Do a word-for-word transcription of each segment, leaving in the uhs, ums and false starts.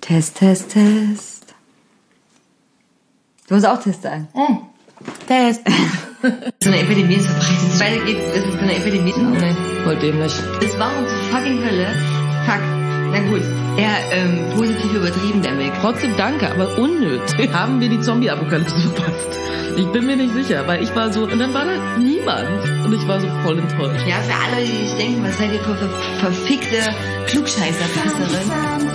Test, Test, Test. Du musst auch Test sagen. Mm. Test. So eine Epidemie ist verbreitet. Wenn es weitergeht, ist es so eine Epidemie. Oh, nee, voll dämlich. Das war uns fucking Hölle. Fuck. Na gut. Ja, ähm, positiv übertrieben, der Weg. Trotzdem danke, aber unnötig. Haben wir die Zombie-Apokalypse verpasst? Ich bin mir nicht sicher, weil ich war so, und dann war da niemand. Und ich war so voll enttäuscht. Ja, für alle, die sich denken, was seid ihr für ver verfickte Klugscheißer-Pisserin?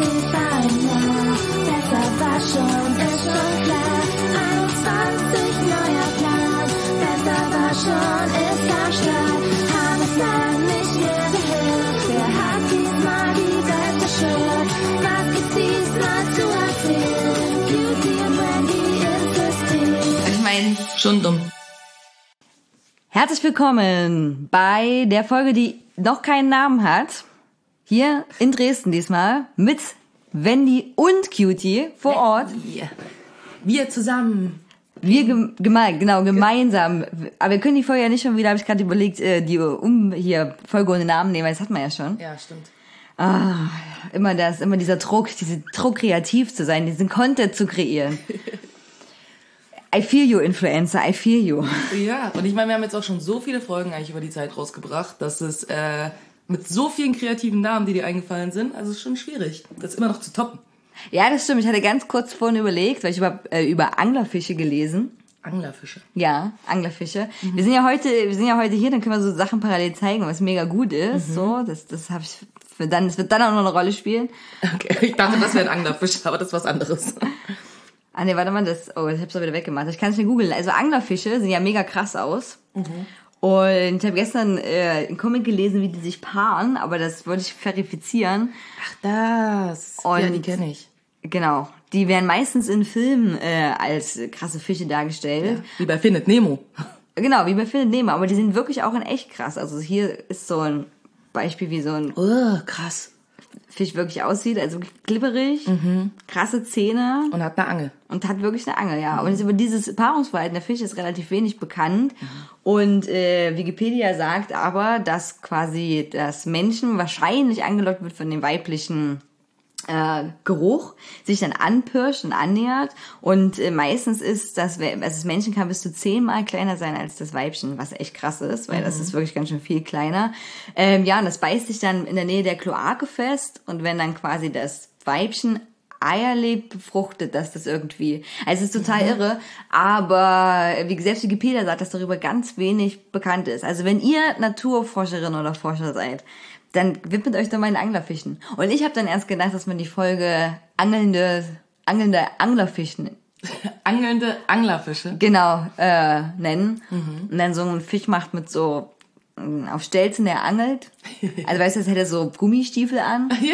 Schon ist am Start, haben es lang nicht mehr gehört. Wer hat diesmal die beste Schuld? Was gibt's diesmal zu erzählen? Cutie und Brandy ist das Team. Ich meine, Schon dumm. herzlich willkommen bei der Folge, die noch keinen Namen hat. Hier in Dresden diesmal mit Wendy und Cutie vor Ort. Wir, wir zusammen. Wir gem gemein, genau, gemeinsam. Aber wir können die Folge ja nicht schon wieder, habe ich gerade überlegt, äh, die um hier Folge ohne Namen nehmen, weil das hat man ja schon. Ja, stimmt. Ah, immer das, immer dieser Druck, diese Druck kreativ zu sein, diesen Content zu kreieren. I feel you, Influencer, I feel you. Ja, und ich meine, wir haben jetzt auch schon so viele Folgen eigentlich über die Zeit rausgebracht, dass es äh, mit so vielen kreativen Namen, die dir eingefallen sind, also es ist schon schwierig, das immer noch zu toppen. Ja, das stimmt. Ich hatte ganz kurz vorhin überlegt, weil ich über, äh, über Anglerfische gelesen. Anglerfische. Ja, Anglerfische. Mhm. Wir sind ja heute, wir sind ja heute hier, dann können wir so Sachen parallel zeigen, was mega gut ist. Mhm. So, das, das habe ich für dann, das wird dann auch noch eine Rolle spielen. Okay, ich dachte, das wäre ein Anglerfisch, aber das ist was anderes. Ah nee, warte mal, das, oh, ich hab's doch wieder weggemacht. Ich kann es nicht googeln. Also Anglerfische sehen ja mega krass aus. Mhm. Und ich habe gestern äh, einen Comic gelesen, wie die sich paaren, aber das wollte ich verifizieren. Ach, das. Und ja, die kenne ich. Genau. Die werden meistens in Filmen äh, als krasse Fische dargestellt. Ja, wie bei Findet Nemo. Genau, wie bei Findet Nemo, aber die sind wirklich auch in echt krass. Also hier ist so ein Beispiel, wie so ein Oh, krass. Fisch wirklich aussieht, also glibberig, mhm. krasse Zähne. Und hat eine Angel. Und hat wirklich eine Angel, ja. Mhm. Und über dieses Paarungsverhalten der Fische ist relativ wenig bekannt. Mhm. Und äh, Wikipedia sagt aber, dass quasi das Menschen wahrscheinlich angelockt wird von dem weiblichen äh, Geruch, sich dann anpirscht und annähert. Und äh, meistens ist das, also das Männchen kann bis zu zehnmal kleiner sein als das Weibchen, was echt krass ist, weil mhm. das ist wirklich ganz schön viel kleiner. Ähm, ja, und das beißt sich dann in der Nähe der Kloake fest. Und wenn dann quasi das Weibchen Eier legt, befruchtet das das irgendwie. Also es ist total mhm. irre, aber wie selbst Wikipedia sagt, dass darüber ganz wenig bekannt ist. Also wenn ihr Naturforscherin oder Forscher seid, dann widmet euch doch mal den Anglerfischen. Und ich habe dann erst gedacht, dass man die Folge angelnde, angelnde Anglerfischen Angelnde Anglerfische. Genau, äh, nennen. Mhm. Und dann so einen Fisch macht mit so auf Stelzen, der angelt. Also weißt du, das hätte so Gummistiefel an. Ja.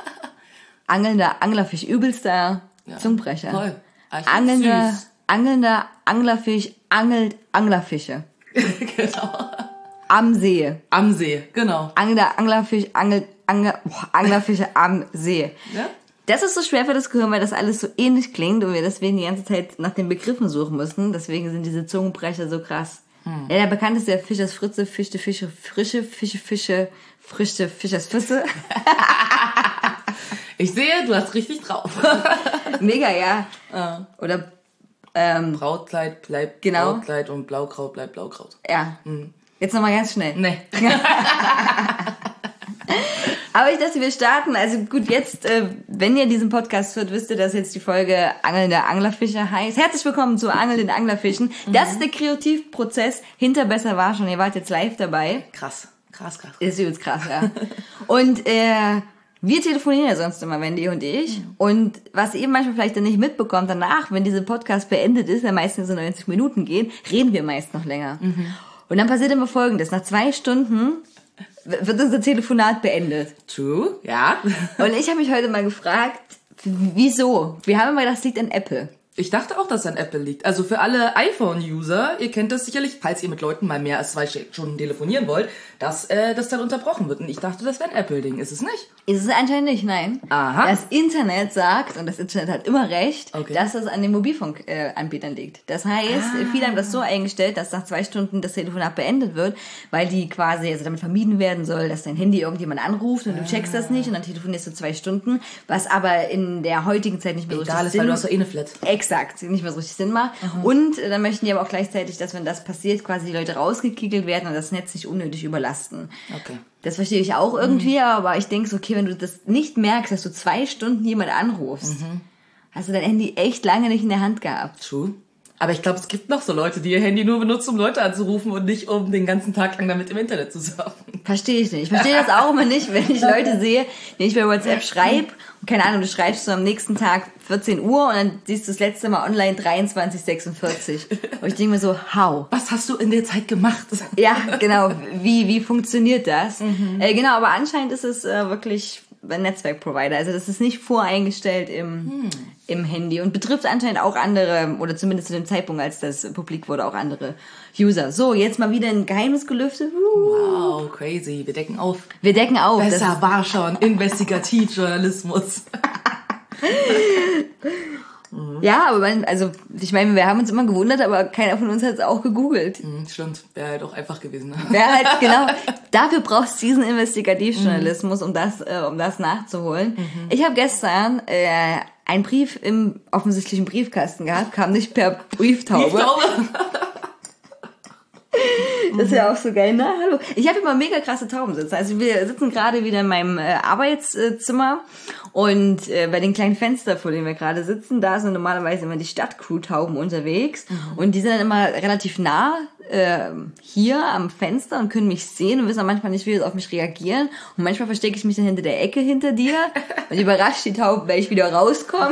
Angelnder Anglerfisch, übelster ja. Zungenbrecher. Toll. Angelnder, angelnder Anglerfisch angelt Anglerfische. Genau. Am See. Am See, genau. Angelnder Anglerfisch angelt Angler, boah, Anglerfische am See. Ja? Das ist so schwer für das Gehirn, weil das alles so ähnlich klingt und wir deswegen die ganze Zeit nach den Begriffen suchen müssen. Deswegen sind diese Zungenbrecher so krass. Hm. Ja, der bekannteste der Fisch ist Fritze, Fischte, Fische, Frische, Fische, Fische, Frische, Fischers Füsse. Ich sehe, du hast richtig drauf. Mega, ja. ja. Oder ähm, Brautkleid bleibt genau. Brautkleid und Blaukraut bleibt Blaukraut. Ja. Hm. Jetzt nochmal ganz schnell. Nee. Aber ich dachte, wir starten. Also gut, jetzt, äh, wenn ihr diesen Podcast hört, wisst ihr, dass jetzt die Folge Angelnde Anglerfische heißt. Herzlich willkommen zu Angelnden Anglerfischen. Mhm. Das ist der Kreativprozess hinter Besser war schon. Ihr wart jetzt live dabei. Krass, krass, krass. Ist übelst krass, ja. Und äh, wir telefonieren ja sonst immer, Wendy und ich. Mhm. Und was ihr manchmal vielleicht dann nicht mitbekommt, danach, wenn dieser Podcast beendet ist, der meistens so neunzig Minuten geht, reden wir meist noch länger. Mhm. Und dann passiert immer Folgendes. Nach zwei Stunden wird unser Telefonat beendet. True, ja. Und ich habe mich heute mal gefragt, wieso? Wir haben immer gedacht, das liegt an Apple. Ich dachte auch, dass es an Apple liegt. Also für alle iPhone-User, ihr kennt das sicherlich, falls ihr mit Leuten mal mehr als zwei Stunden telefonieren wollt, dass äh, das dann unterbrochen wird. Und ich dachte, das wäre ein Apple-Ding. Ist es nicht? Ist es anscheinend nicht, nein. Aha. Das Internet sagt, und das Internet hat immer recht, Okay. dass es an den Mobilfunkanbietern liegt. Das heißt, Ah. viele haben das so eingestellt, dass nach zwei Stunden das Telefonat beendet wird, weil die quasi, also damit vermieden werden soll, dass dein Handy irgendjemand anruft und du checkst das nicht und dann telefonierst du zwei Stunden, was aber in der heutigen Zeit nicht mehr so Egal richtig ist, weil du Sinn hast doch eh eine Flat. Exakt, nicht mehr so richtig Sinn macht. Und äh, dann möchten die aber auch gleichzeitig, dass wenn das passiert, quasi die Leute rausgekickelt werden und das Netz nicht unnötig überlasten. Okay. Das verstehe ich auch irgendwie, aber ich denke so, okay, wenn du das nicht merkst, dass du zwei Stunden jemand anrufst, hast du dein Handy echt lange nicht in der Hand gehabt. True. Aber ich glaube, es gibt noch so Leute, die ihr Handy nur benutzen, um Leute anzurufen und nicht, um den ganzen Tag lang damit im Internet zu surfen. Verstehe ich nicht. Ich verstehe das auch immer nicht, wenn ich Leute sehe, denen ich bei WhatsApp schreibe, und keine Ahnung, du schreibst so am nächsten Tag vierzehn Uhr und dann siehst du das letzte Mal online dreiundzwanzig sechsundvierzig. Und ich denke mir so, how? Was hast du in der Zeit gemacht? Ja, genau. Wie, wie funktioniert das? Mhm. Äh, genau, aber anscheinend ist es äh, wirklich ein Netzwerkprovider. Also das ist nicht voreingestellt im, hm. im Handy und betrifft anscheinend auch andere, oder zumindest zu dem Zeitpunkt, als das publik wurde, auch andere User. So, jetzt mal wieder ein Geheimnis gelüftet. Uh. Wow, crazy. Wir decken auf. Wir decken auf. Besser war schon. Investigativjournalismus. Ja, aber man, also ich meine, wir haben uns immer gewundert, aber keiner von uns hat es auch gegoogelt. Mhm, stimmt, wäre halt auch einfach gewesen. Wäre halt, genau, dafür brauchst du diesen Investigativjournalismus, um das, äh, um das nachzuholen. Mhm. Ich habe gestern äh, einen Brief im offensichtlichen Briefkasten gehabt, kam nicht per Brieftaube. Brieftaube? Das ist ja auch so geil, ne? Hallo. Ich habe immer mega krasse Tauben sitzen. Also wir sitzen gerade wieder in meinem äh, Arbeitszimmer und äh, bei den kleinen Fenstern, vor denen wir gerade sitzen, da sind normalerweise immer die Stadtcrew-Tauben unterwegs mhm. und die sind dann immer relativ nah äh, hier am Fenster und können mich sehen und wissen auch manchmal nicht, wie sie auf mich reagieren und manchmal verstecke ich mich dann hinter der Ecke hinter dir und überrascht die Tauben, wenn ich wieder rauskomme.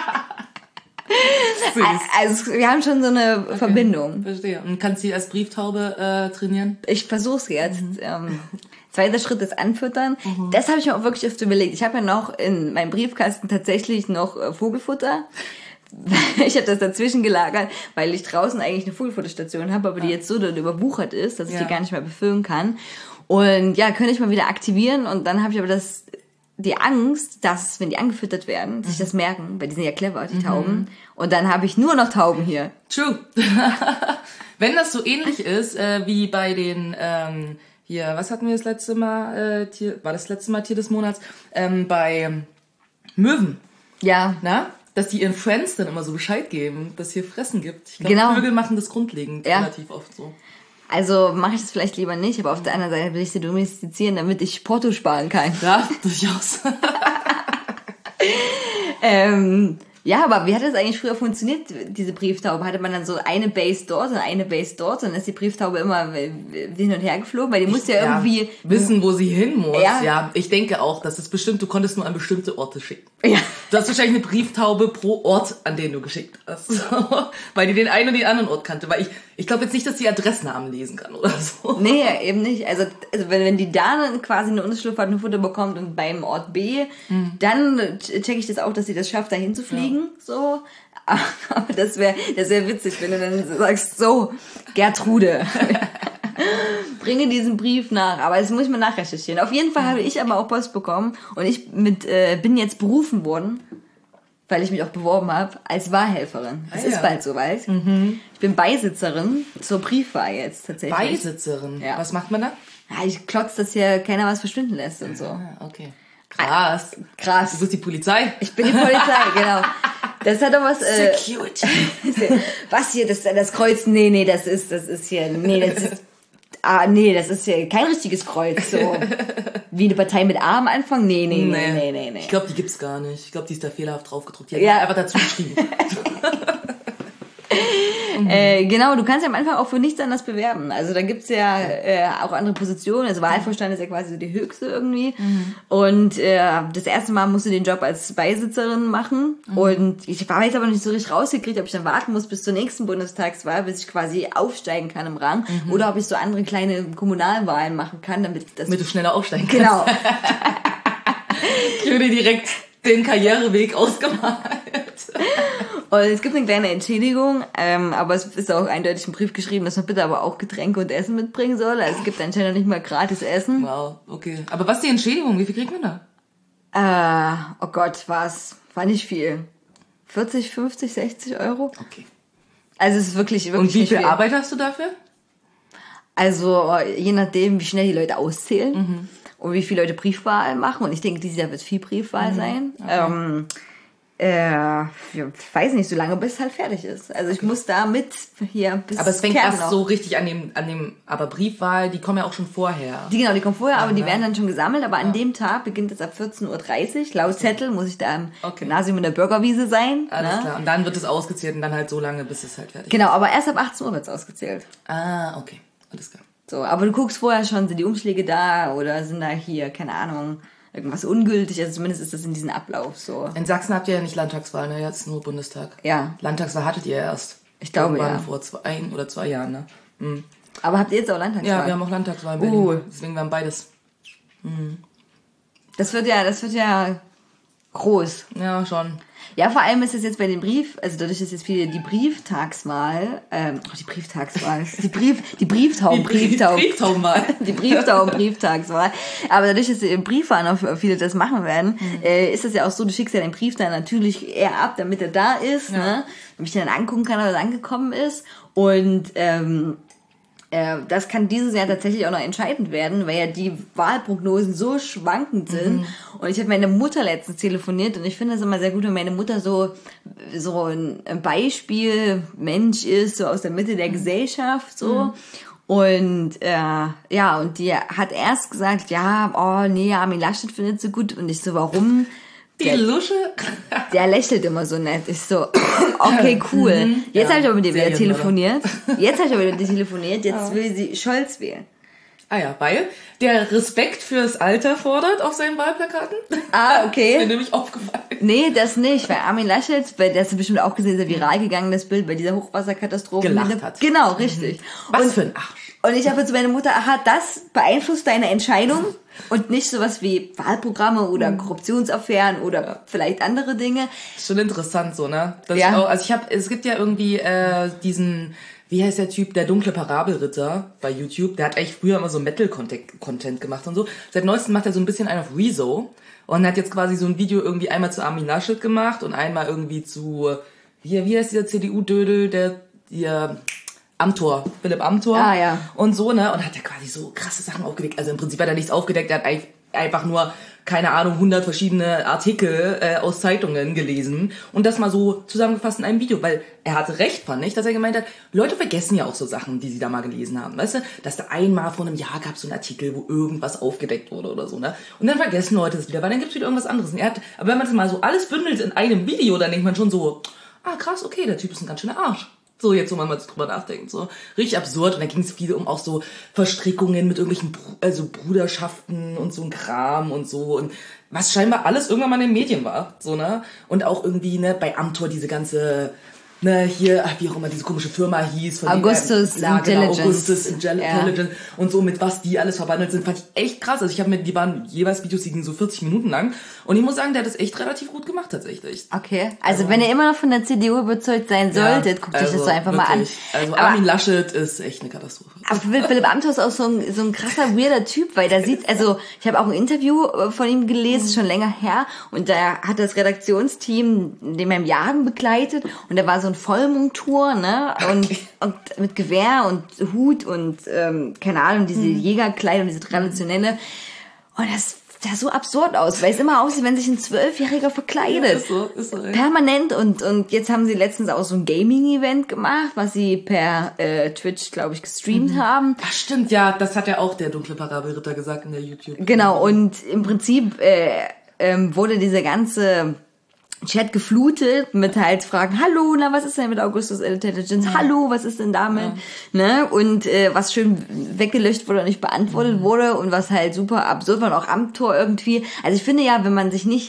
Süß. Also wir haben schon so eine okay. Verbindung. Verstehe. Und kannst du sie als Brieftaube äh, trainieren? Ich versuch's jetzt. Mhm. Ähm, zweiter Schritt ist Anfüttern. Mhm. Das habe ich mir auch wirklich oft überlegt. Ich habe ja noch in meinem Briefkasten tatsächlich noch äh, Vogelfutter. Ich habe das dazwischen gelagert, weil ich draußen eigentlich eine Vogelfutterstation habe, aber die jetzt so dort überwuchert ist, dass ich ja. die gar nicht mehr befüllen kann. Und ja, könnte ich mal wieder aktivieren und dann habe ich aber das die Angst, dass, wenn die angefüttert werden, sich das merken, weil die sind ja clever, die Tauben. Mhm. Und dann habe ich nur noch Tauben hier. True. Wenn das so ähnlich ist, äh, wie bei den, ähm, hier, was hatten wir das letzte Mal, äh, Tier, war das letzte Mal Tier des Monats, ähm, bei Möwen. Ja. Na? Dass die ihren Friends dann immer so Bescheid geben, dass es hier Fressen gibt. Ich glaube, genau. Vögel machen das grundlegend ja. relativ oft so. Also mache ich das vielleicht lieber nicht, aber auf der anderen Seite will ich sie domestizieren, damit ich Porto sparen kann. Ja, durchaus. ähm, ja, aber wie hat das eigentlich früher funktioniert, diese Brieftaube? Hatte man dann so eine Base dort und eine Base dort und dann ist die Brieftaube immer hin und her geflogen? Weil die muss ja, ja irgendwie wissen, wo sie hin muss. Ja. ja, ich denke auch, dass es bestimmt, du konntest nur an bestimmte Orte schicken. Ja. Du hast wahrscheinlich eine Brieftaube pro Ort, an den du geschickt hast. Weil die den einen und den anderen Ort kannte. Weil ich, ich glaube jetzt nicht, dass die Adressnamen lesen kann oder so. Nee, eben nicht. Also, also wenn, wenn die da dann quasi eine Unterschlupf hat, ein Futter bekommt und beim Ort B, mhm. dann checke ich das auch, dass sie das schafft, dahin zu fliegen. Ja. So. Aber das wäre das wär witzig, wenn du dann sagst, so, Gertrude, bringe diesen Brief nach. Aber das muss ich mal nachrecherchieren. Auf jeden Fall habe ich aber auch Post bekommen und ich mit äh, bin jetzt berufen worden, weil ich mich auch beworben habe, als Wahlhelferin. Es ah, ist ja. bald soweit. Mhm. Ich bin Beisitzerin zur Briefwahl jetzt tatsächlich. Beisitzerin? Ja. Was macht man da? Ja, ich klotz, dass hier keiner was verschwinden lässt und so. Ah, okay. Krass. Krass. Du bist die Polizei? Ich bin die Polizei, genau. Das hat doch was... Äh, Security. Was hier, das, das Kreuz? Nee, nee, das ist, das ist hier... Nee, das ist... Ah, nee, das ist hier kein richtiges Kreuz. So wie eine Partei mit A am Anfang? Nee, nee, nee, nee, nee. nee. Ich glaube, die gibt's gar nicht. Ich glaube, die ist da fehlerhaft drauf gedruckt. Die hat ja. einfach dazu geschrieben. Mhm. Äh, genau, du kannst ja am Anfang auch für nichts anderes bewerben. Also da gibt's ja äh, auch andere Positionen. Also Wahlvorstand ist ja quasi so die höchste irgendwie. Mhm. Und äh, das erste Mal musst du den Job als Beisitzerin machen. Mhm. Und ich war jetzt aber nicht so richtig rausgekriegt, ob ich dann warten muss bis zur nächsten Bundestagswahl, bis ich quasi aufsteigen kann im Rang. Mhm. Oder ob ich so andere kleine Kommunalwahlen machen kann, damit das... Damit du schneller aufsteigen kannst. Genau. Ich würde direkt den Karriereweg ausgemalt. Und es gibt eine kleine Entschädigung, ähm, aber es ist auch eindeutig im Brief geschrieben, dass man bitte aber auch Getränke und Essen mitbringen soll. Also es gibt anscheinend nicht mal gratis Essen. Wow, okay. Aber was ist die Entschädigung? Wie viel kriegt man da? Äh, oh Gott, was? War nicht viel. vierzig, fünfzig, sechzig Euro? Okay. Also es ist wirklich, wirklich Und wie nicht viel viel Arbeit hast du dafür? Also je nachdem, wie schnell die Leute auszählen Mhm. und wie viele Leute Briefwahl machen. Und ich denke, dieses Jahr wird viel Briefwahl Mhm. sein. Ähm, äh, ich weiß nicht, so lange bis es halt fertig ist. Also ich muss da mit hier bis Aber es fängt Kern erst noch. so richtig an dem, an dem, aber Briefwahl, die kommen ja auch schon vorher. Die, genau, die kommen vorher, aber die Aha. werden dann schon gesammelt. Aber an dem Tag beginnt es ab vierzehn Uhr dreißig. Laut Zettel muss ich da im Okay. Gymnasium in der Bürgerwiese sein. Alles ne? klar. Und dann wird es ausgezählt und dann halt so lange, bis es halt fertig ist. Genau, aber erst ab achtzehn Uhr wird es ausgezählt. Ah, okay. Alles klar. So, aber du guckst vorher schon, sind die Umschläge da oder sind da hier, keine Ahnung, irgendwas ungültig. Also zumindest ist das in diesem Ablauf so. In Sachsen habt ihr ja nicht Landtagswahl, ne? Jetzt nur Bundestag. Ja. Landtagswahl hattet ihr erst. Ich glaube, Irgendwann ja. vor zwei, ein oder zwei Jahren, ne? Mhm. Aber habt ihr jetzt auch Landtagswahl? Ja, wir haben auch Landtagswahl in Berlin. Uh. Deswegen wir haben beides. Das wird ja, das wird ja groß. Ja, schon. Ja, vor allem ist es jetzt bei dem Brief, also dadurch, dass jetzt viele die Brieftagswahl, ähm, oh, die Brieftagswahl, die Brief, die Brieftauben, Brieftauben, Brieftaubenwahl. die Brieftauben, Brieftagswahl. Aber dadurch, dass die Briefwahlen auch viele das machen werden, Mhm. äh, ist es ja auch so, du schickst ja den Brief dann natürlich eher ab, damit er da ist, Ja. ne, damit ich dann angucken kann, ob er angekommen ist. Und ähm, äh, das kann dieses Jahr tatsächlich auch noch entscheidend werden, weil ja die Wahlprognosen so schwankend sind. Mhm. Und ich habe meine Mutter letztens telefoniert und ich finde es immer sehr gut, wenn meine Mutter so, so ein Beispiel Mensch ist, so aus der Mitte der Gesellschaft, so. Und äh, ja, und die hat erst gesagt, ja, oh nee, Armin Laschet findet sie gut. Und ich so, warum? Die Der- Lusche. Der lächelt immer so nett. Ich so, okay, cool. Jetzt Ja, habe ich aber mit dem sehr wieder jung, telefoniert. Jetzt habe ich aber mit dem telefoniert. Jetzt will sie Scholz wählen. Ah ja, weil der Respekt fürs Alter fordert auf seinen Wahlplakaten. Ah, Ist mir okay. nämlich aufgefallen. Nee, das nicht, weil Armin Laschet, weil das hast du bestimmt auch gesehen, ist ja viral gegangen, das Bild bei dieser Hochwasserkatastrophe. Gelacht Mit dem- hat. Genau, richtig. Was und, für ein Arsch. und ich habe jetzt meine Mutter, aha, das beeinflusst deine Entscheidung und nicht sowas wie Wahlprogramme oder Korruptionsaffären oder vielleicht andere Dinge. Ist schon interessant so, ne? Dass Ja. ich auch, also ich habe, es gibt ja irgendwie äh, diesen, wie heißt der Typ, der dunkle Parabelritter bei YouTube. Der hat eigentlich früher immer so Metal-Content gemacht und so. Seit neuestem macht er so ein bisschen einen auf Rezo und hat jetzt quasi so ein Video irgendwie einmal zu Armin Laschet gemacht und einmal irgendwie zu, wie, wie heißt dieser C D U-Dödel, der, der Amthor, Philipp Amthor. Ah, ja. Und so, ne? Und hat er quasi so krasse Sachen aufgedeckt. Also im Prinzip hat er nichts aufgedeckt, er hat eigentlich einfach nur, keine Ahnung, hundert verschiedene Artikel äh, aus Zeitungen gelesen und das mal so zusammengefasst in einem Video, weil er hatte recht, fand ich, dass er gemeint hat, Leute vergessen ja auch so Sachen, die sie da mal gelesen haben, weißt du, dass da einmal vor einem Jahr gab es so einen Artikel, wo irgendwas aufgedeckt wurde oder so, ne, und dann vergessen Leute es wieder, weil dann gibt's wieder irgendwas anderes und er hat, aber wenn man das mal so alles bündelt in einem Video, dann denkt man schon so, ah krass, okay, der Typ ist ein ganz schöner Arsch. So, jetzt, wo man mal drüber nachdenkt, so. Richtig absurd. Und da ging es viel um auch so Verstrickungen mit irgendwelchen Br- also Bruderschaften und so ein Kram und so. Und was scheinbar alles irgendwann mal in den Medien war, so, ne? Und auch irgendwie, ne, bei Amthor diese ganze, ne, hier, ach, wie auch immer diese komische Firma hieß. Von Augustus denen, ja, genau, Intelligence. Augustus Intelli- Ja. Intelligence und so, mit was die alles verbandelt sind, fand ich echt krass. Also ich habe mir, die waren jeweils Videos, die gingen so vierzig Minuten lang. Und ich muss sagen, der hat das echt relativ gut gemacht, tatsächlich. Okay, also wenn ihr immer noch von der C D U überzeugt sein solltet, guckt euch das also so einfach mal an. wirklich. Also Aber- Armin Laschet ist echt eine Katastrophe. Aber Philipp Philipp Amthor ist auch so ein, so ein krasser, weirder Typ, weil da sieht, also ich habe auch ein Interview äh, von ihm gelesen, schon länger her, und da hat das Redaktionsteam den beim Jagen begleitet und da war so ein Vollmontur, ne, und, und mit Gewehr und Hut und, ähm, keine Ahnung, diese Jägerkleidung, diese traditionelle, und das sah so absurd aus, weil es immer aussieht, wenn sich ein Zwölfjähriger verkleidet. Ist so, ist so. ey. Permanent und und jetzt haben sie letztens auch so ein Gaming-Event gemacht, was sie per äh, Twitch, glaube ich, gestreamt haben. Ach stimmt, ja, das hat ja auch der dunkle Parabelritter gesagt in der YouTube. Genau, und im Prinzip äh, ähm, wurde dieser ganze Chat geflutet mit halt Fragen, hallo, na, was ist denn mit Augustus Intelligence? Hallo, was ist denn damit? Ne? Und äh, was schön weggelöscht wurde und nicht beantwortet wurde und was halt super absurd war und auch Amthor irgendwie. Also ich finde ja, wenn man sich nicht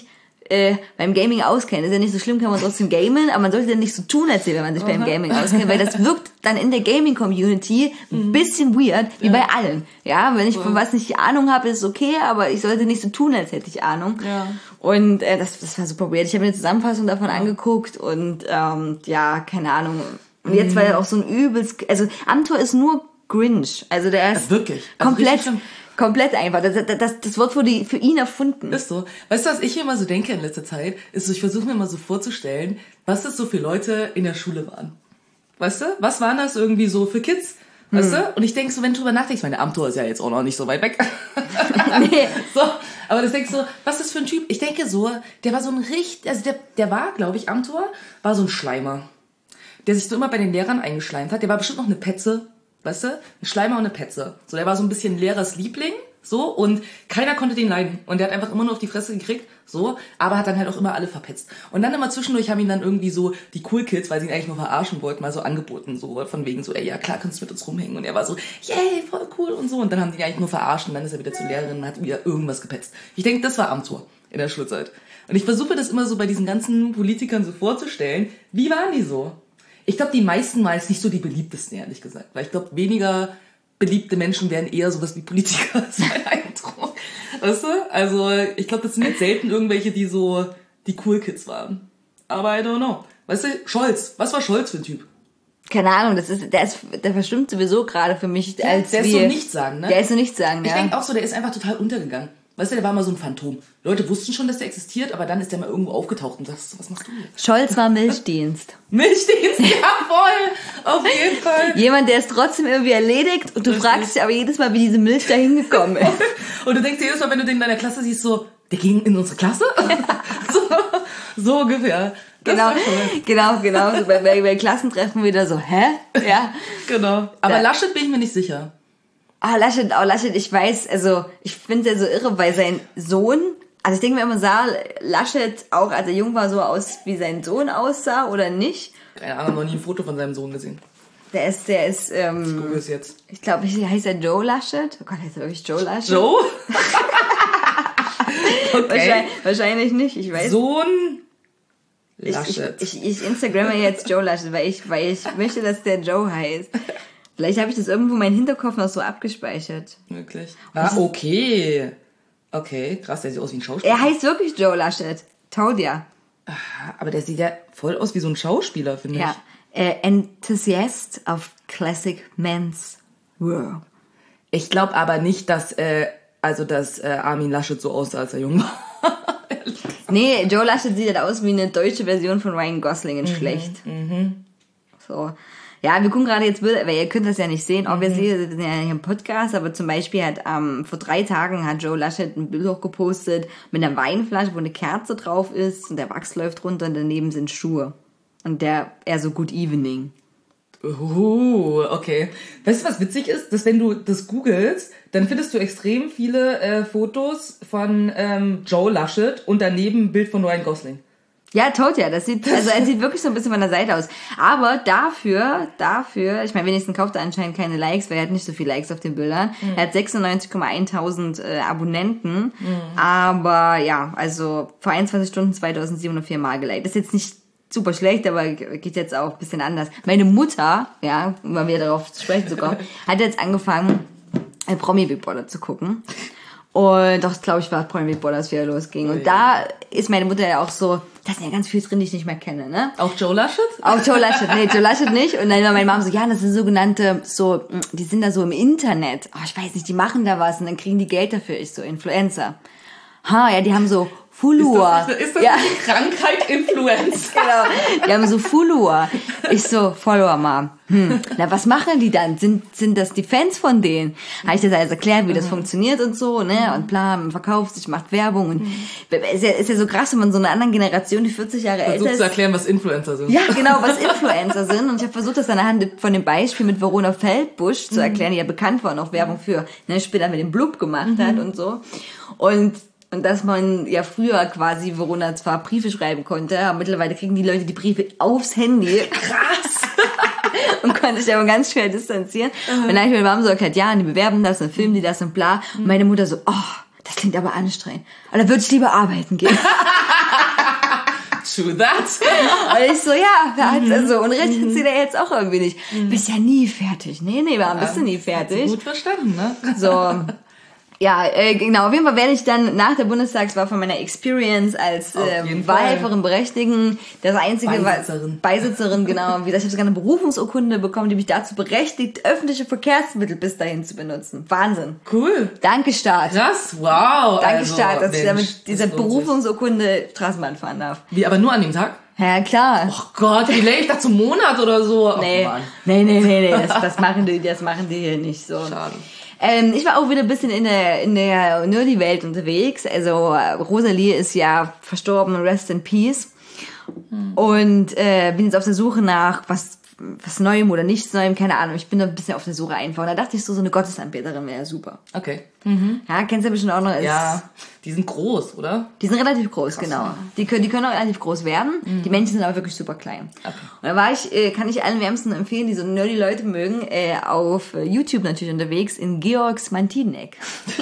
äh, beim Gaming auskennt. Ist ja nicht so schlimm, kann man trotzdem gamen, aber man sollte dann nicht so tun, als wenn man sich beim Gaming auskennt, weil das wirkt dann in der Gaming-Community ein bisschen weird, wie ja. bei allen. Ja, wenn ich von was nicht Ahnung habe, ist es okay, aber ich sollte nicht so tun, als hätte ich Ahnung. Ja. Und äh, das, das war super weird. Ich habe mir eine Zusammenfassung davon ja. angeguckt und ähm, ja, keine Ahnung. Und jetzt war ja auch so ein übelst, also Amtor ist nur Grinch. Also der ist ja, wirklich. Also komplett, komplett einfach. Das, das, das wird für, die, für ihn erfunden. Ist so. Weißt du, was ich immer so denke in letzter Zeit? Ist so, ich versuche mir mal so vorzustellen, was das so für Leute in der Schule waren. Weißt du? Was waren das irgendwie so für Kids? Weißt hm. du? Und ich denke so, wenn du drüber nachdenkst, meine Amtor ist ja jetzt auch noch nicht so weit weg. nee. So. Aber das denkst du so, was ist das für ein Typ? Ich denke so, der war so ein richtig, also der, der war, glaube ich, Amtor, war so ein Schleimer. Der sich so immer bei den Lehrern eingeschleimt hat. Der war bestimmt noch eine Petze. Weißt du? Ein Schleimer und eine Petze. So, der war so ein bisschen Lehrers Liebling, so, und keiner konnte den leiden. Und der hat einfach immer nur auf die Fresse gekriegt, so, aber hat dann halt auch immer alle verpetzt. Und dann immer zwischendurch haben ihn dann irgendwie so die Cool Kids, weil sie ihn eigentlich nur verarschen wollten, mal so angeboten, so, von wegen so, ey, ja klar, kannst du mit uns rumhängen. Und er war so, yay, voll cool und so. Und dann haben die ihn eigentlich nur verarscht und dann ist er wieder zur Lehrerin und hat wieder irgendwas gepetzt. Ich denke, das war Amtor in der Schulzeit. Und ich versuche das immer so bei diesen ganzen Politikern so vorzustellen. Wie waren die so? Ich glaube, die meisten waren jetzt nicht so die beliebtesten, ehrlich gesagt. Weil ich glaube, weniger beliebte Menschen wären eher sowas wie Politiker, das ist mein Eindruck. Weißt du? Also, ich glaube, das sind jetzt selten irgendwelche, die so die Cool Kids waren. Aber I don't know. Weißt du, Scholz. Was war Scholz für ein Typ? Keine Ahnung, das ist, der ist, der verstimmt sowieso gerade für mich ja, als Der ist wie, so Nichtsagen, ne? Der ist so Nichtsagen, ja. Ich denke auch so, der ist einfach total untergegangen. Weißt du, der war mal so ein Phantom. Leute wussten schon, dass der existiert, aber dann ist der mal irgendwo aufgetaucht und sagst, was machst du jetzt? Scholz war Milchdienst. Milchdienst, jawohl, auf jeden Fall. Jemand, der es trotzdem irgendwie erledigt und du Richtig. fragst dich aber jedes Mal, wie diese Milch da hingekommen ist. Und du denkst dir jedes Mal, wenn du den in deiner Klasse siehst, so, der ging in unsere Klasse? Ja. so, so ungefähr. Das genau, genau, genau. So bei, bei, bei Klassentreffen wieder so, hä? Ja. Genau. Aber ja. Laschet bin ich mir nicht sicher. Ah, Laschet, oh, Laschet, ich weiß, also ich finde es ja so irre, weil sein Sohn, also ich denke mir immer, sah Laschet auch, als er jung war, so aus, wie sein Sohn aussah oder nicht? Keine Ahnung, noch nie ein Foto von seinem Sohn gesehen. Der ist, der ist, ähm... Ich google es jetzt. Ich glaube, heißt er Joe Laschet? Oh Gott, heißt er wirklich Joe Laschet? Joe? okay. Wahrscheinlich, wahrscheinlich nicht, ich weiß. Sohn Laschet. Ich, ich, ich, ich Instagramme jetzt Joe Laschet, weil ich, weil ich möchte, dass der Joe heißt. Vielleicht habe ich das irgendwo in meinem Hinterkopf noch so abgespeichert. Wirklich? Ah, okay. Okay, krass, der sieht aus wie ein Schauspieler. Er heißt wirklich Joe Laschet. Told ya. Aber der sieht ja voll aus wie so ein Schauspieler, finde ja. ich. Ja. Äh, Enthusiast of Classic Men's World. Ich glaube aber nicht, dass, äh, also, dass äh, Armin Laschet so aussah, als er jung war. Nee, Joe Laschet sieht halt aus wie eine deutsche Version von Ryan Gosling in mhm, schlecht. Mhm. So. Ja, wir gucken gerade jetzt Bilder, weil ihr könnt das ja nicht sehen, obviously, mhm. wir sind ja hier im Podcast, aber zum Beispiel hat ähm, vor drei Tagen hat Joe Laschet ein Bild hochgepostet mit einer Weinflasche, wo eine Kerze drauf ist und der Wachs läuft runter und daneben sind Schuhe. Und der eher so Good Evening. Oh, okay. Weißt du, was witzig ist? Dass wenn du das googelst, dann findest du extrem viele äh, Fotos von ähm, Joe Laschet und daneben ein Bild von Ryan Gosling. Ja, tot ja. Das sieht, also er sieht wirklich so ein bisschen von der Seite aus. Aber dafür, dafür, ich meine, wenigstens kauft er anscheinend keine Likes, weil er hat nicht so viele Likes auf den Bildern. Mhm. Er hat sechsundneunzig Komma eintausend äh, Abonnenten. Mhm. Aber ja, also vor einundzwanzig Stunden zweitausendsiebenhundertvier Mal geliked. Das ist jetzt nicht super schlecht, aber geht jetzt auch ein bisschen anders. Meine Mutter, ja, um mal wieder darauf zu sprechen zu kommen, hat jetzt angefangen, Promi Big Brother zu gucken. Und doch, glaube ich, war Promi Big Brother, als wieder losging. Und da ist meine Mutter ja auch so, da sind ja ganz viele drin, die ich nicht mehr kenne, ne? Auch Joe Laschet? Auch Joe Laschet, nee, Joe Laschet nicht. Und dann war meine Mama so, ja, das sind sogenannte, so, die sind da so im Internet. Oh, ich weiß nicht, die machen da was und dann kriegen die Geld dafür. Ich so, Influencer. Ha, ja, die haben so Follower. Ist das, ist das ja. die Krankheit Influencer? Genau, die haben so Follower. Ich so, Follower, Mom. Hm. Na, was machen die dann? Sind, sind das die Fans von denen? Habe ich das alles erklärt, wie das mhm. funktioniert und so, ne? Und bla, man verkauft sich, macht Werbung und mhm. ist, ja, ist ja so krass, wenn man so einer anderen Generation, die vierzig Jahre älter ist. Versucht zu erklären, was Influencer sind. Ja, genau, was Influencer sind. Und ich habe versucht, das anhand von dem Beispiel mit Verona Feldbusch zu erklären, die ja bekannt war und auch Werbung für, ne, später mit dem Blub gemacht mhm. hat und so. Und Und dass man ja früher quasi Verona zwar Briefe schreiben konnte, aber mittlerweile kriegen die Leute die Briefe aufs Handy. Krass! Und konnte sich aber ganz schwer distanzieren. Uh-huh. Und dann habe ich meine Mama so erklärt, ja, und die bewerben das und filmen die das und bla. Und meine Mutter so, oh, das klingt aber anstrengend. Und dann würde ich lieber arbeiten gehen. True that. Und ich so, ja, wer hat's also? Und recht erzählt er jetzt auch irgendwie nicht. Bist ja nie fertig. Nee, nee, warum bist du nie fertig? Gut verstanden, ne? So. Ja, äh, genau, auf jeden Fall werde ich dann nach der Bundestagswahl von meiner Experience als äh, Wahlhelferin berechtigen. Das einzige Beisitzerin. Beisitzerin, genau. Wie gesagt, ich habe sogar eine Berufungsurkunde bekommen, die mich dazu berechtigt, öffentliche Verkehrsmittel bis dahin zu benutzen. Wahnsinn. Cool. Danke, Staat. Krass, wow. Danke, also, Staat, dass Mensch, ich da mit dieser das lohnt sich. Berufungsurkunde Straßenbahn fahren darf. Wie, aber nur an dem Tag? Ja, klar. Oh Gott, wie late, ich dachte zum Monat oder so. Nee, Oh Mann. nee, nee, nee, nee, das, das machen die, das machen die hier nicht so. Schade. Ähm, ich war auch wieder ein bisschen in der, in der Nerdy-Welt unterwegs. Also Rosalie ist ja verstorben, rest in peace. Hm. Und äh, bin jetzt auf der Suche nach was, was Neuem oder nichts Neuem, keine Ahnung. Ich bin da ein bisschen auf der Suche einfach. Und da dachte ich so, so eine Gottesanbeterin wäre super. Okay. Ja, kennst du ja bestimmt auch noch. Ist, Ja, die sind groß, oder? Die sind relativ groß, genau. Die können, die können auch relativ groß werden. Mhm. Die Männchen sind aber wirklich super klein. Okay. Und da war ich, äh, kann ich allen wärmsten empfehlen, die so nerdy Leute mögen, äh, auf YouTube natürlich unterwegs in Georgs Mantineck.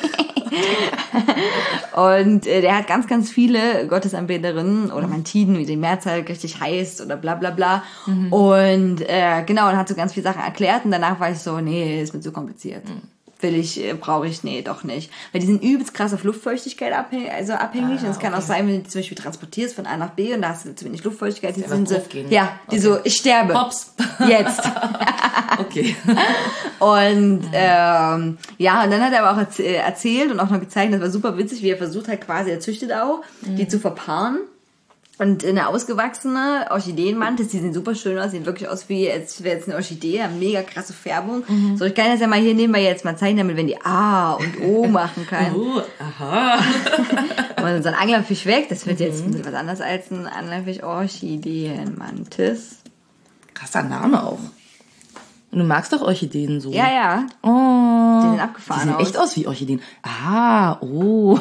Und äh, der hat ganz, ganz viele Gottesanbeterinnen oder Mantiden, wie die Mehrzahl richtig heißt oder bla bla bla. Mhm. Und äh, genau, und hat so ganz viele Sachen erklärt und danach war ich so, nee, ist mir zu kompliziert. Mhm. Will ich, brauche ich, nee, doch nicht. Weil die sind übelst krass auf Luftfeuchtigkeit abhängig, also abhängig. Ah, und es kann okay. auch sein, wenn du zum Beispiel transportierst von A nach B und da hast du zu wenig Luftfeuchtigkeit, die sind so, ja, die okay. so, ich sterbe. Hops. Jetzt. Okay. Und ähm, ja, und dann hat er aber auch erzählt und auch noch gezeigt, das war super witzig, wie er versucht hat, quasi, er züchtet auch, mhm. die zu verpaaren. Und eine ausgewachsene Orchideenmantis, die sehen super schön aus, sehen wirklich aus wie, als wäre jetzt eine Orchidee, haben mega krasse Färbung. Mhm. So, ich kann das ja mal hier nehmen, wir jetzt mal zeigen, damit wenn die A und O machen kann. Oh, aha. Und so ein Anglerfisch weg, das wird mhm. jetzt ein bisschen was anderes als ein Anglerfisch Orchideenmantis. Krasser Name auch. Und du magst doch Orchideen so. Ja, ja. Oh. Die sehen abgefahren die sehen aus. echt aus wie Orchideen. Ah, oh.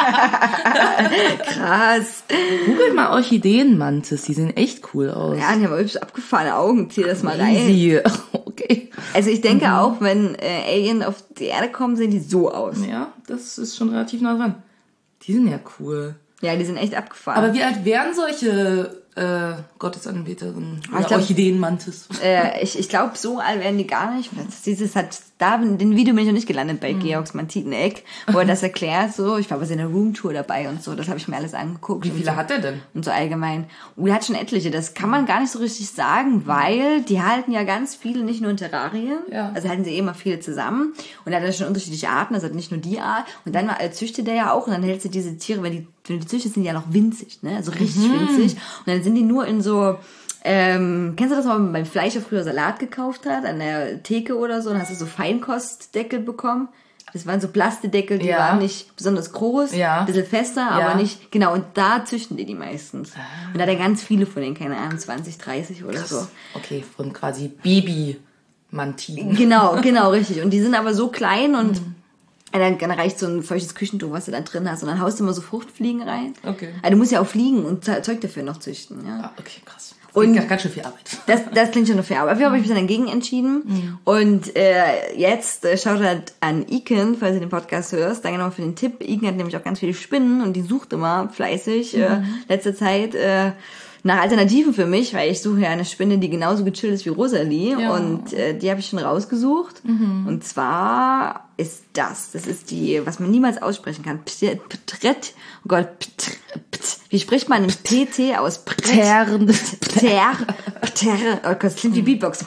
Krass. Google mal Orchideenmantis, die sehen echt cool aus. Ja, die haben hübsch abgefahrene Augen. Zieh das mal Easy. rein. Okay. Also ich denke mhm. auch, wenn äh, Alien auf die Erde kommen, sehen die so aus. Ja, das ist schon relativ nah dran. Die sind ja cool. Ja, die sind echt abgefahren. Aber wie alt wären solche äh, Gottesanbeterinnen oder ich glaub, Orchideenmantis? Äh, ich ich glaube, so alt werden die gar nicht. Dieses hat da in dem Video bin ich noch nicht gelandet bei mhm. Georgs Mantineck, wo er das erklärt. So, ich war bei seiner Roomtour dabei und so. Das habe ich mir alles angeguckt. Wie viele so. hat er denn? Und so allgemein. Und er hat schon etliche. Das kann man gar nicht so richtig sagen, weil die halten ja ganz viele nicht nur in Terrarien. Ja. Also halten sie eh immer viele zusammen. Und er hat ja schon unterschiedliche Arten. Also nicht nur die Art. Und dann züchtet er ja auch. Und dann hältst du diese Tiere, wenn die wenn du die züchtest, sind die ja noch winzig, ne? Also richtig mhm. winzig. Und dann sind die nur in so, ähm, kennst du das, wenn man beim Fleischer früher Salat gekauft hat, an der Theke oder so, dann hast du so Feinkostdeckel bekommen. Das waren so Plastedeckel, die ja. waren nicht besonders groß, ja. ein bisschen fester, ja. aber nicht, genau, und da züchten die die meistens. Ah. Und da hat er ganz viele von denen, keine Ahnung, zwanzig, dreißig oder Krass. so. Okay, von quasi Baby-Mantiden. Genau, genau, richtig. Und die sind aber so klein und mhm. Dann, dann reicht so ein feuchtes Küchentuch, was du da drin hast. Und dann haust du immer so Fruchtfliegen rein. Okay. Also du musst ja auch Fliegen und Zeug dafür noch züchten. Ja. Ah, okay, krass. Und das ganz schön viel Arbeit. Das, das klingt schon noch viel Arbeit. Dafür habe ich mich dann dagegen entschieden. Mhm. Und äh, jetzt äh, schaut halt an Iken, falls du den Podcast hörst. Danke nochmal für den Tipp. Iken hat nämlich auch ganz viele Spinnen und die sucht immer fleißig mhm. äh, letzte Zeit äh, nach Alternativen für mich, weil ich suche ja eine Spinne, die genauso gechillt ist wie Rosalie. Ja. Und äh, die habe ich schon rausgesucht. Mhm. Und zwar ist das. Das ist die, was man niemals aussprechen kann. Ptret. Oh Gott. Ptret. Wie spricht man ein P T aus? Pter. Pter. Pter. Oh Gott, das klingt wie Beatbox.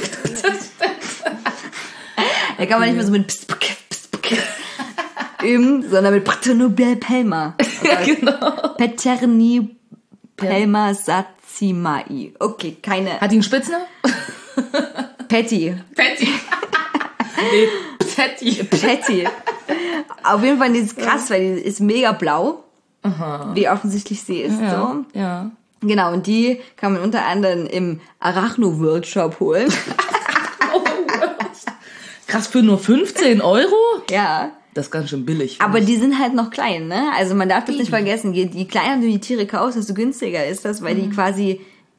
Da kann man nicht mehr so mit Pst, Pst, Pst, üben, sondern mit Pternobelpelma. Genau. Peterni Pelma Satzimai. Okay, keine. Hat die einen Spitznamen? Patty. Patty. Nee, Patty. Patty. Auf jeden Fall, die ist krass, weil die ist mega blau. Aha. Wie offensichtlich sie ist. Ja, so. ja. Genau, und die kann man unter anderem im Arachno World Shop holen. Oh, krass, für nur fünfzehn Euro? Ja. Das ist ganz schön billig. Aber die sind halt noch klein, ne? Also man darf das nicht vergessen. Je, je kleiner du die Tiere kaufst, desto günstiger ist das, weil mhm. die quasi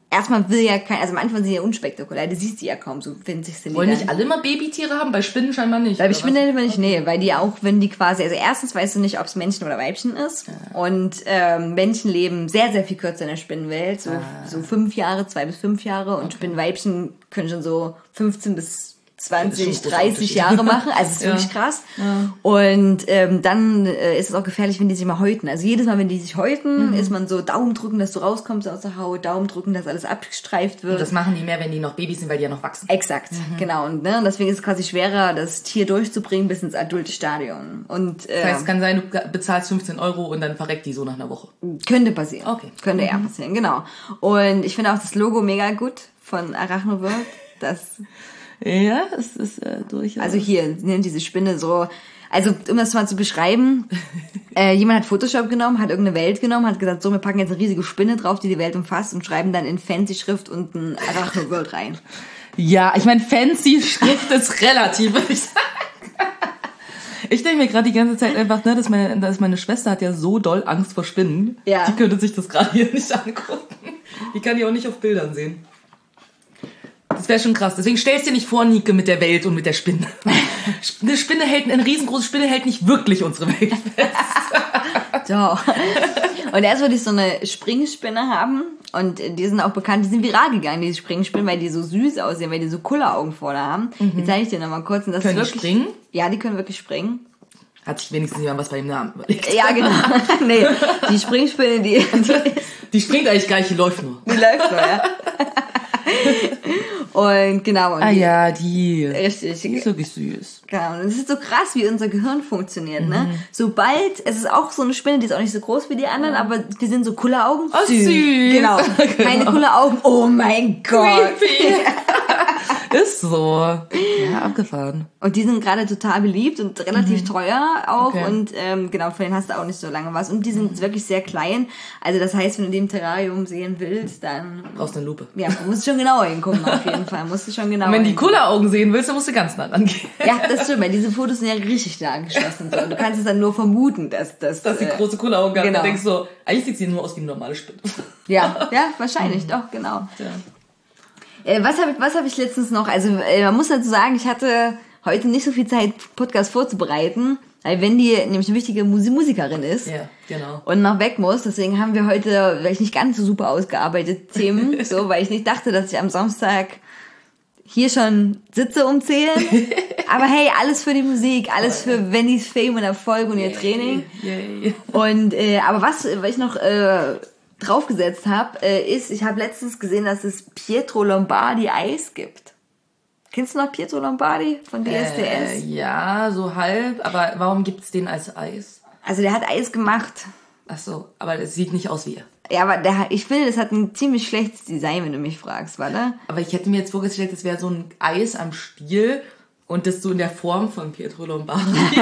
erstmal will ja kein, also manchmal sind die ja unspektakulär, du siehst die ja kaum, so winzig sind die. Wollen dann. nicht alle mal Babytiere haben? Bei Spinnen scheinbar nicht. Bei Spinnen immer nicht, nee, weil die auch, wenn die quasi, also erstens weißt du nicht, ob es Männchen oder Weibchen ist. Ja. Und ähm, Männchen leben sehr, sehr viel kürzer in der Spinnenwelt, so, ah. so fünf Jahre, zwei bis fünf Jahre. Und okay. Spinnenweibchen können schon so fünfzehn bis zwanzig, dreißig Jahre machen. Also es ist ja. wirklich krass. Ja. Und ähm, dann äh, ist es auch gefährlich, wenn die sich mal häuten. Also jedes Mal, wenn die sich häuten, mhm. ist man so Daumen drücken, dass du rauskommst aus der Haut, Daumen drücken, dass alles abgestreift wird. Und das machen die mehr, wenn die noch Babys sind, weil die ja noch wachsen. Exakt, mhm. genau. Und, ne, und deswegen ist es quasi schwerer, das Tier durchzubringen bis ins adulte Stadion. Und, äh, das heißt, es kann sein, du bezahlst fünfzehn Euro und dann verreckt die so nach einer Woche. Könnte passieren. Okay. Könnte mhm. eher passieren, genau. Und ich finde auch das Logo mega gut von Arachnoworld. Das Ja, es ist äh, durchaus. Also hier, ne, diese Spinne so, also um das mal zu beschreiben, äh, jemand hat Photoshop genommen, hat irgendeine Welt genommen, hat gesagt, so, wir packen jetzt eine riesige Spinne drauf, die die Welt umfasst und schreiben dann in fancy Schrift unten Arachnoworld rein. Ja, ich meine, fancy Schrift ist relativ, würde ich sagen. Ich denke mir gerade die ganze Zeit einfach, ne, dass meine, dass meine Schwester hat ja so doll Angst vor Spinnen. Ja. Die könnte sich das gerade hier nicht angucken. Die kann die auch nicht auf Bildern sehen. Das wäre schon krass. Deswegen stellst du dir nicht vor, Nike, mit der Welt und mit der Spinne. Eine Spinne hält, eine riesengroße Spinne hält nicht wirklich unsere Welt fest. Doch. Und erst wollte ich so eine Springspinne haben. Und die sind auch bekannt, die sind viral gegangen, diese Springspinnen, weil die so süß aussehen, weil die so Kulleraugen vorne haben. Mhm. Die zeige ich dir nochmal kurz. Und das können ist wirklich, die springen? Ja, die können wirklich springen. Hat sich wenigstens jemand was bei dem Namen überlegt. Ja, genau. Nee, die Springspinne, die... Die, die springt eigentlich gar nicht, die läuft nur. Die läuft nur, ja. Und genau. Und ah die, ja, die. Richtig. Die ist wirklich süß. Genau. Und es ist so krass, wie unser Gehirn funktioniert, mhm. ne? Sobald, es ist auch so eine Spinne, die ist auch nicht so groß wie die anderen, ja. aber wir sind so Kulleraugen. Oh, süß. süß. Genau. Keine genau. Kulleraugen. Oh mein Gott. Ist so. Ja, abgefahren. Und die sind gerade total beliebt und relativ mhm. teuer auch. Okay. Und ähm, genau, von denen hast du auch nicht so lange was. Und die sind mhm. wirklich sehr klein. Also das heißt, wenn du die im Terrarium sehen willst, dann... Brauchst du eine Lupe. Ja, du musst schon genauer hingucken auf jeden Fall. Musst du schon genauer Und wenn die hingucken. Kulleraugen sehen willst, dann musst du ganz nah rangehen. Ja, das stimmt, weil diese Fotos sind ja richtig nah angeschlossen. So. Und du kannst es dann nur vermuten, dass... Dass, dass die äh, große Kulleraugen hat. Genau. Dann denkst du so, eigentlich sieht sie nur aus wie eine normale Spinne. Ja, ja, wahrscheinlich, mhm. doch, genau. Ja. Äh, was habe ich, was hab ich letztens noch? Also äh, man muss dazu sagen, ich hatte heute nicht so viel Zeit, Podcast vorzubereiten, weil Wendy nämlich eine wichtige Musi- Musikerin ist. Ja, genau. Und noch weg muss. Deswegen haben wir heute, weil ich nicht ganz so super ausgearbeitet Themen, so, weil ich nicht dachte, dass ich am Samstag hier schon sitze um zehn. Aber hey, alles für die Musik, alles für Wendys Fame und Erfolg und ihr Training. Yay. Und äh, aber was, was ich noch äh, draufgesetzt habe, äh, ist, ich habe letztens gesehen, dass es Pietro Lombardi Eis gibt. Kennst du noch Pietro Lombardi von D S D S? Äh, ja, so halb. Aber warum gibt's den als Eis? Also der hat Eis gemacht. Ach so, aber das sieht nicht aus wie er. Ja, aber der, ich finde, das hat ein ziemlich schlechtes Design, wenn du mich fragst, warte. Aber ich hätte mir jetzt vorgestellt, das wäre so ein Eis am Stiel und das so in der Form von Pietro Lombardi.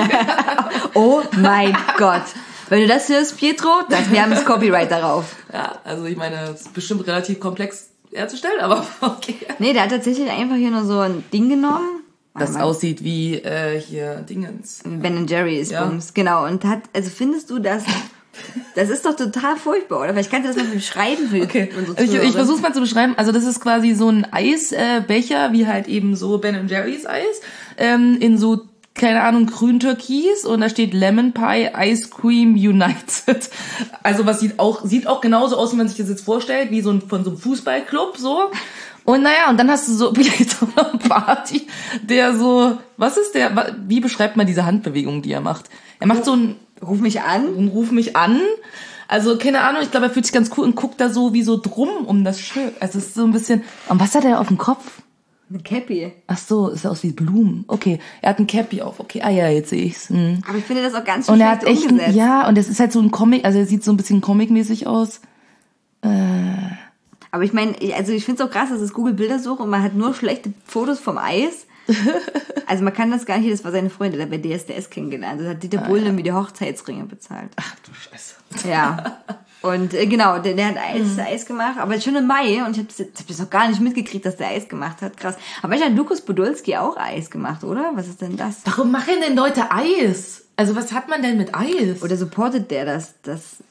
Oh mein Gott. Wenn du das hörst, Pietro, das, wir haben das Copyright darauf. Ja, also ich meine, es ist bestimmt relativ komplex herzustellen, aber okay. Nee, der hat tatsächlich einfach hier nur so ein Ding genommen. Das oh, aussieht wie äh, hier Dingens. Ben and Jerry's ja. Bums, genau. Und hat, also findest du das... Das ist doch total furchtbar, oder? Vielleicht kannst du das mal beschreiben für okay. unsere Zuhörer. Ich, ich versuch's mal zu beschreiben. Also das ist quasi so ein Eisbecher, äh, wie halt eben so Ben and Jerry's Eis, ähm, in so, keine Ahnung, grün-türkis und da steht Lemon Pie Ice Cream United. Also was sieht auch, sieht auch genauso aus, wie man sich das jetzt vorstellt, wie so ein, von so einem Fußballclub, so. Und naja, und dann hast du so Pietro Lombardi, der so, was ist der, wie beschreibt man diese Handbewegung, die er macht? Er macht so ein, Ruf mich an. Und ruf mich an. Also, keine Ahnung, ich glaube, er fühlt sich ganz cool und guckt da so wie so drum um das Schild. Also, es ist so ein bisschen... Und was hat er auf dem Kopf? Eine Cappy. Ach so, ist aus wie Blumen. Okay, er hat ein Cappy auf. Okay, ah ja, jetzt sehe ich's. Hm. Aber ich finde das auch ganz schön. Und er hat echt... umgesetzt. Ja, und es ist halt so ein Comic... Also, er sieht so ein bisschen Comic-mäßig aus. Äh... Aber ich meine, also ich finde es auch krass, dass es Google Bildersuche und man hat nur schlechte Fotos vom Eis. Also man kann das gar nicht, das war seine Freundin, der bei D S D S kennengelernt. Das hat Dieter ah, Bohlen ja. wie die Hochzeitsringe bezahlt. Ach du Scheiße. Ja. Und äh, genau, der, der hat Eis, mhm. Eis gemacht, aber schon im Mai und ich habe das, hab das noch gar nicht mitgekriegt, dass der Eis gemacht hat. Krass. Aber ich hat Lukas Podolski auch Eis gemacht, oder? Was ist denn das? Warum machen denn Leute Eis? Also was hat man denn mit Eis? Oder supportet der das? das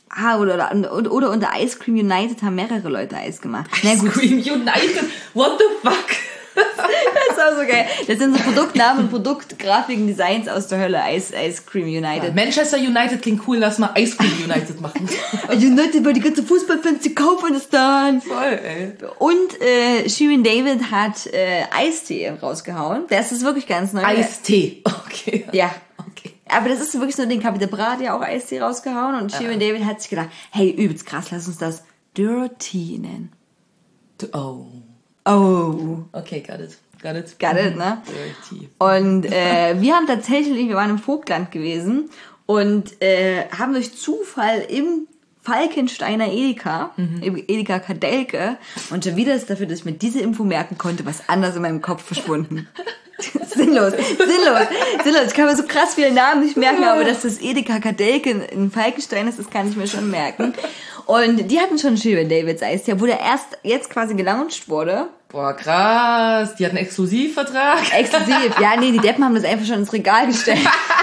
Ah, oder, oder, oder unter Ice Cream United haben mehrere Leute Eis gemacht. Na Ice gut, Cream United, what the fuck? das ist auch so geil. Das sind so Produktnamen und Produktgrafiken, Designs aus der Hölle. Ice, Ice Cream United. Manchester United klingt cool, lass mal Ice Cream United machen. United, weil die ganzen Fußballfans, die kaufen es dann. Voll, ey. Und äh, Shirin David hat äh, Eistee rausgehauen. Das ist wirklich ganz neu. Eistee, okay. Ja. Okay. Aber das ist wirklich so ein Ding. Capital Bra hat ja auch Eistee rausgehauen. Und Shirin David hat sich gedacht, hey, übelst krass, lass uns das Dirty nennen. Oh. Oh. Okay, got it. Got it. Got it, ne? Dirty. Und äh, wir haben tatsächlich, wir waren im Vogtland gewesen und äh, haben durch Zufall im Falkensteiner Edeka, mhm. im Edeka Kadelke, und schon wieder ist dafür, dass ich mir diese Info merken konnte, was anders in meinem Kopf verschwunden. Sinnlos, sinnlos, sinnlos. Ich kann mir so krass viele Namen nicht merken, aber dass das Edeka Kadelke in Falkenstein ist, das kann ich mir schon merken. Und die hatten schon Shirin Davids Eistee, wo der erst jetzt quasi gelauncht wurde. Boah, krass. Die hatten einen Exklusivvertrag. Exklusiv. Ja, nee, die Deppen haben das einfach schon ins Regal gestellt.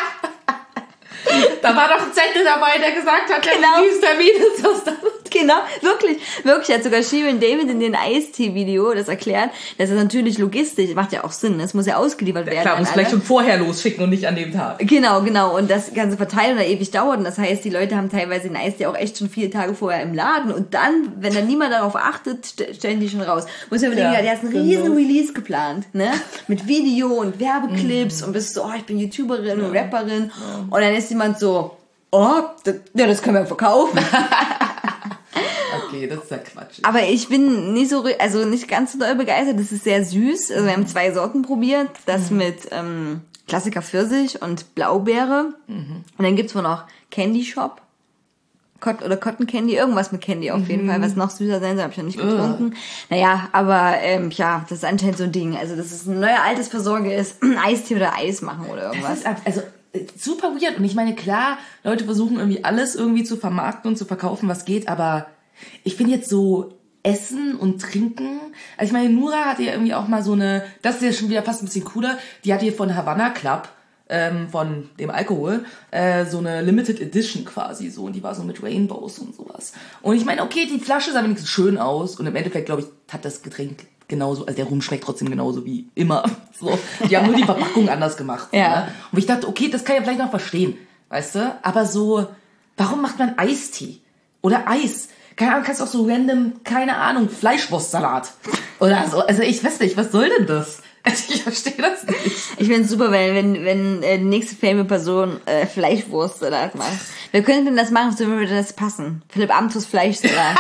Da war doch ein Zettel dabei, der gesagt hat, der Genau. Release-Termin ist das dann. Genau, wirklich, wirklich, hat sogar Shirin David in den Eistee-Video das erklärt, dass es natürlich logistisch, macht ja auch Sinn, es muss ja ausgeliefert werden. Klar, an muss alle. gleich schon vorher losschicken und nicht an dem Tag. Genau, genau, und das ganze Verteilen da ewig dauert, und das heißt, die Leute haben teilweise den Eistee auch echt schon vier Tage vorher im Laden, und dann, wenn dann niemand darauf achtet, st- stellen die schon raus. Muss ja überlegen, Ja, ja, der hat einen genau. riesen Release geplant, ne, mit Video und Werbeclips, und bist so, oh, ich bin YouTuberin und Rapperin, und dann ist jemand so, oh, das, ja, das können wir verkaufen. Okay, das ist ja Quatsch. Aber ich bin nicht so, also nicht ganz so doll begeistert. Das ist sehr süß. Also wir haben zwei Sorten probiert. Das mhm. mit ähm, Klassiker Pfirsich und Blaubeere. Mhm. Und dann gibt's wohl noch Candy Shop. Cot- oder Cotton Candy. Irgendwas mit Candy auf jeden mhm. Fall. Was noch süßer sein soll, habe ich noch nicht getrunken. Uh. Naja, aber ähm, ja, das ist anscheinend so ein Ding. Also dass es ein neuer Altersversorger ist. Eistee oder Eis machen oder irgendwas. Das ist, also super weird. Und ich meine, klar, Leute versuchen irgendwie alles irgendwie zu vermarkten und zu verkaufen, was geht. Aber ich finde jetzt so Essen und Trinken, also ich meine, Nura hatte ja irgendwie auch mal so eine, das ist ja schon wieder fast ein bisschen cooler, die hatte hier von Havana Club, ähm, von dem Alkohol, äh, so eine Limited Edition quasi so, und die war so mit Rainbows und sowas. Und ich meine, okay, die Flasche sah wenigstens schön aus, und im Endeffekt, glaube ich, hat das Getränk genauso, also der Rum schmeckt trotzdem genauso wie immer. So, die haben nur die Verpackung anders gemacht. Ja. Ne? Und ich dachte, okay, das kann ich ja vielleicht noch verstehen, weißt du? Aber so, warum macht man Eistee? Oder Eis? Keine Ahnung, kannst auch so random, keine Ahnung, Fleischwurstsalat oder so. Also ich weiß nicht, was soll denn das? Also ich verstehe das nicht. Ich find's super, weil wenn wenn äh, die nächste famous Person äh, Fleischwurstsalat macht. Wer könnte denn das machen? So würde das passen. Philipp Amthus Fleischsalat.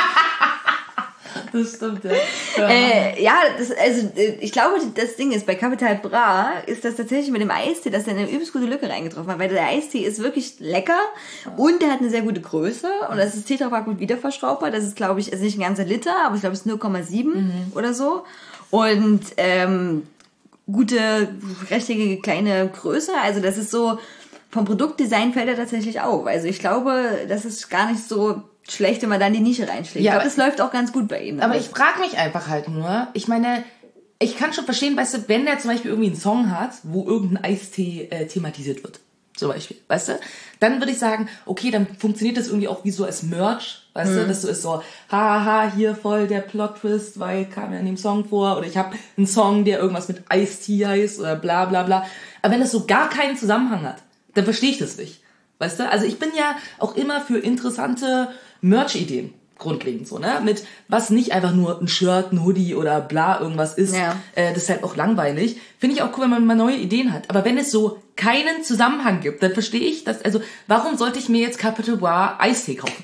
Das stimmt, ja. Ja, Äh, ja, das, also äh, ich glaube, das Ding ist, bei Capital Bra ist das tatsächlich mit dem Eistee, dass er eine übelst gute Lücke reingetroffen hat, weil der Eistee ist wirklich lecker und der hat eine sehr gute Größe, und das ist Tetrapack mit Wiederverschraubbar. Das ist, glaube ich, ist nicht ein ganzer Liter, aber ich glaube, es ist null Komma sieben mhm. oder so, und ähm, gute, rechtecke kleine Größe, also das ist so, vom Produktdesign fällt er tatsächlich auf. Also ich glaube, das ist gar nicht so schlecht, wenn man dann die Nische reinschlägt. Ja, ich glaube, das läuft auch ganz gut bei ihm. aber ich frage mich einfach halt nur, ich meine, ich kann schon verstehen, weißt du, wenn der zum Beispiel irgendwie einen Song hat, wo irgendein Eistee äh, thematisiert wird, zum Beispiel, weißt du, dann würde ich sagen, okay, dann funktioniert das irgendwie auch wie so als Merch, weißt mhm. du, dass du ist so, haha, hier voll der Plot-Twist, weil kam ja in dem Song vor, oder ich habe einen Song, der irgendwas mit Eistee heißt, oder bla bla bla. Aber wenn das so gar keinen Zusammenhang hat, dann verstehe ich das nicht. Weißt du? Also ich bin ja auch immer für interessante Merch-Ideen, grundlegend so, ne? Mit was nicht einfach nur ein Shirt, ein Hoodie oder bla irgendwas ist. Ja. Äh, das ist halt auch langweilig. Finde ich auch cool, wenn man mal neue Ideen hat. Aber wenn es so keinen Zusammenhang gibt, dann verstehe ich das. Also warum sollte ich mir jetzt Capital Bra Eistee kaufen?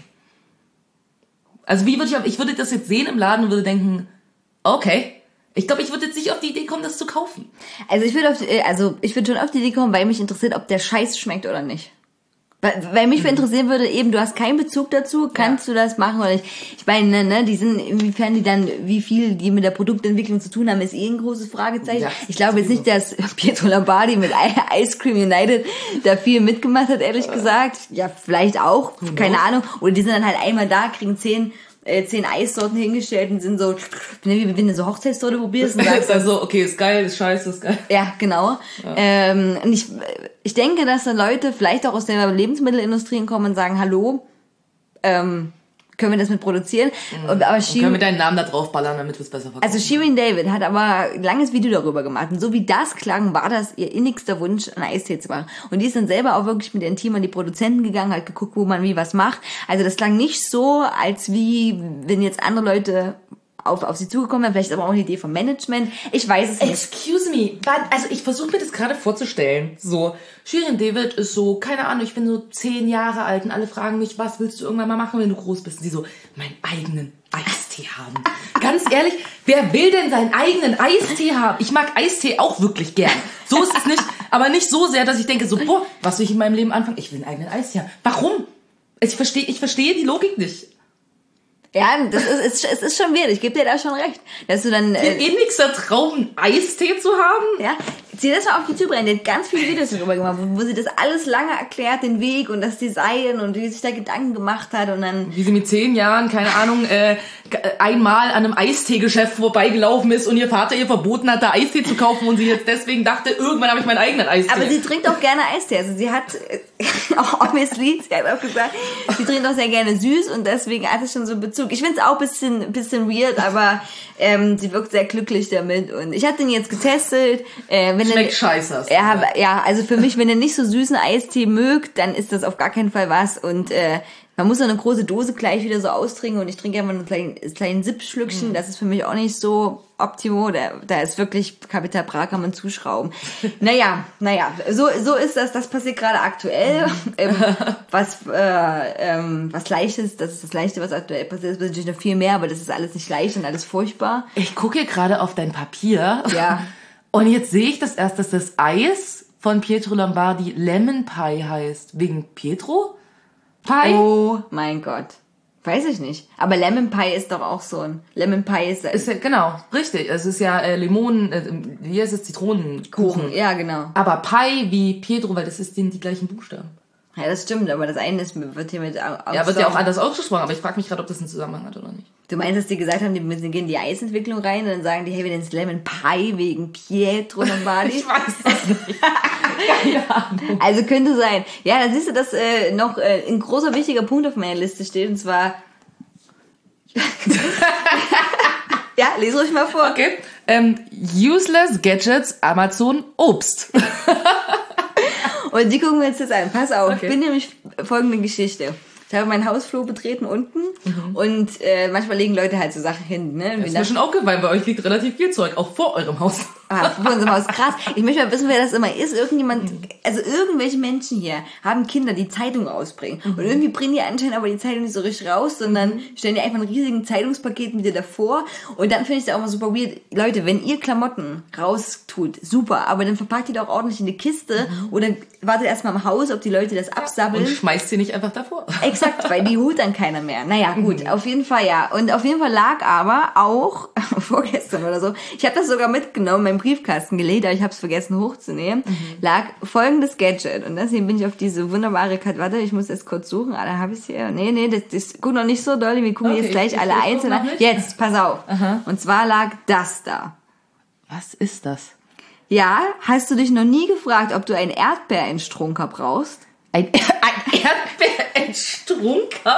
Also wie würde ich, ich würde das jetzt sehen im Laden und würde denken, okay. Ich glaube, ich würde jetzt nicht auf die Idee kommen, das zu kaufen. Also ich würde auf die, also ich würde schon auf die Idee kommen, weil mich interessiert, ob der Scheiß schmeckt oder nicht. Weil, weil mich mhm. interessieren würde, eben, du hast keinen Bezug dazu, kannst ja. du das machen oder nicht? Ich meine, ne, die sind, inwiefern die dann, wie viel die mit der Produktentwicklung zu tun haben, ist eh ein großes Fragezeichen. Ja, ich glaube jetzt nicht, dass Pietro Lombardi mit Ice Cream United da viel mitgemacht hat, ehrlich ja. gesagt. Ja, vielleicht auch, mhm. keine Ahnung. Oder die sind dann halt einmal da, kriegen zehn Äh, zehn Eissorten hingestellt und sind so, wie wenn du so Hochzeitstorte probierst und sagst dann so, okay, ist geil, ist scheiße, ist geil. Ja, genau. Ja. Ähm, und ich, ich denke, dass da Leute vielleicht auch aus der Lebensmittelindustrie kommen und sagen, hallo, ähm, können wir das mit produzieren. Mhm. Und, aber und können wir deinen Namen da drauf ballern, damit wir es besser verkaufen. Also Shirin David hat aber ein langes Video darüber gemacht. Und so wie das klang, war das ihr innigster Wunsch, einen Eistee zu machen. Und die ist dann selber auch wirklich mit ihrem Team an die Produzenten gegangen, hat geguckt, wo man wie was macht. Also das klang nicht so, als wie, wenn jetzt andere Leute auf, auf sie zugekommen wären. Vielleicht ist aber auch eine Idee vom Management. Ich weiß es nicht. Excuse me. Also ich versuche mir das gerade vorzustellen. So, Shirin David ist so, keine Ahnung, ich bin so zehn Jahre alt und alle fragen mich, was willst du irgendwann mal machen, wenn du groß bist? Und sie so, meinen eigenen Eistee haben. Ganz ehrlich, wer will denn seinen eigenen Eistee haben? Ich mag Eistee auch wirklich gern. So ist es nicht, aber nicht so sehr, dass ich denke so, boah, was will ich in meinem Leben anfangen? Ich will einen eigenen Eistee haben. Warum? Ich verstehe, ich verstehe die Logik nicht. Ja, das ist, es ist schon weird. Ich gebe dir da schon recht. Dass du dann, äh, Ihr innigster Traum, einen Eistee zu haben? Ja. Zieh das mal auf die Zubereitung. Die hat ganz viele Videos darüber gemacht, wo, wo sie das alles lange erklärt, den Weg und das Design und wie sie sich da Gedanken gemacht hat und dann... Wie sie mit zehn Jahren, keine Ahnung, äh, einmal an einem Eisteegeschäft vorbeigelaufen ist und ihr Vater ihr verboten hat, da Eistee zu kaufen und sie jetzt deswegen dachte, irgendwann habe ich meinen eigenen Eistee. Aber sie trinkt auch gerne Eistee. Also sie hat, auch obviously, sie hat auch gesagt, sie trinkt auch sehr gerne süß und deswegen hat es schon so einen Bezug. Ich finde es auch ein bisschen, bisschen weird, aber ähm, sie wirkt sehr glücklich damit und ich habe den jetzt getestet. Äh, wenn Schmeckt scheiße. Ja, ja, also für mich, wenn ihr nicht so süßen Eistee mögt, dann ist das auf gar keinen Fall was und äh, man muss so eine große Dose gleich wieder so austrinken und ich trinke einfach ein kleines kleinen Sippschlückchen. Mhm. Das ist für mich auch nicht so optimo. Da, da ist wirklich Capital Bra, kann man zuschrauben. naja, naja, so so ist das. Das passiert gerade aktuell. Mhm. Ähm, was äh, ähm, was Leichtes, das ist das Leichte, was aktuell passiert. Es ist natürlich noch viel mehr, aber das ist alles nicht leicht und alles furchtbar. Ich gucke hier gerade auf dein Papier. Ja. Und jetzt sehe ich das erst, dass das Eis von Pietro Lombardi Lemon Pie heißt. Wegen Pietro? Pie? Oh mein Gott. Weiß ich nicht. Aber Lemon Pie ist doch auch so ein... Lemon Pie ist... ist ja, genau, richtig. Es ist ja äh, Limonen... Äh, wie heißt es? Zitronenkuchen. Kuchen, ja, genau. Aber Pie wie Pietro, weil das ist die, die gleichen Buchstaben. Ja, das stimmt, aber das eine ist, wird hier mit... Ja, wird ja auch anders ausgesprochen, aber ich frage mich gerade, ob das einen Zusammenhang hat oder nicht. Du meinst, dass die gesagt haben, die müssen gehen in die Eisentwicklung rein und dann sagen die, hey, wir nennen es Lemon Pie wegen Pietro Lombardi? Ich weiß es nicht. Keine Ahnung. Also könnte sein. Ja, dann siehst du, dass äh, noch äh, ein großer, wichtiger Punkt auf meiner Liste steht, und zwar... Ja, lese ruhig mal vor. Okay. Ähm, useless Gadgets, Amazon, Obst. Und die gucken wir uns jetzt an. Pass auf, okay. Ich bin nämlich folgende Geschichte. Ich habe meinen Hausflur betreten unten mhm. und äh, manchmal legen Leute halt so Sachen hin. Ne? Das ist mir schon aufgefallen, bei euch liegt relativ viel Zeug, auch vor eurem Haus. Ah, vor unserem Haus, krass. Ich möchte mal wissen, wer das immer ist. Irgendjemand, also irgendwelche Menschen hier haben Kinder, die Zeitung ausbringen. Mhm. Und irgendwie bringen die anscheinend aber die Zeitung nicht so richtig raus, sondern stellen die einfach einen riesigen Zeitungspaket mit dir davor. Und dann finde ich es auch mal super weird. Leute, wenn ihr Klamotten raustut, super, aber dann verpackt ihr doch ordentlich in eine Kiste mhm. oder wartet erstmal im Haus, ob die Leute das absabbeln. Und schmeißt sie nicht einfach davor. Exakt, weil die holt dann keiner mehr. Naja, gut, mhm. auf jeden Fall ja. Und auf jeden Fall lag aber auch, vorgestern oder so, ich habe das sogar mitgenommen, meinem Briefkasten gelegt, aber ich habe es vergessen hochzunehmen, mhm. lag folgendes Gadget. Und deswegen bin ich auf diese wunderbare Karte, warte, ich muss jetzt kurz suchen, ah, da habe ich es hier. Nee, nee, das, das guck noch nicht so doll, wir gucken okay, jetzt gleich alle einzeln an. Jetzt, pass auf. Aha. Und zwar lag das da. Was ist das? Ja, hast du dich noch nie gefragt, ob du einen Erdbeerentstrunker brauchst? Ein, ein Erdbeerentstrunker?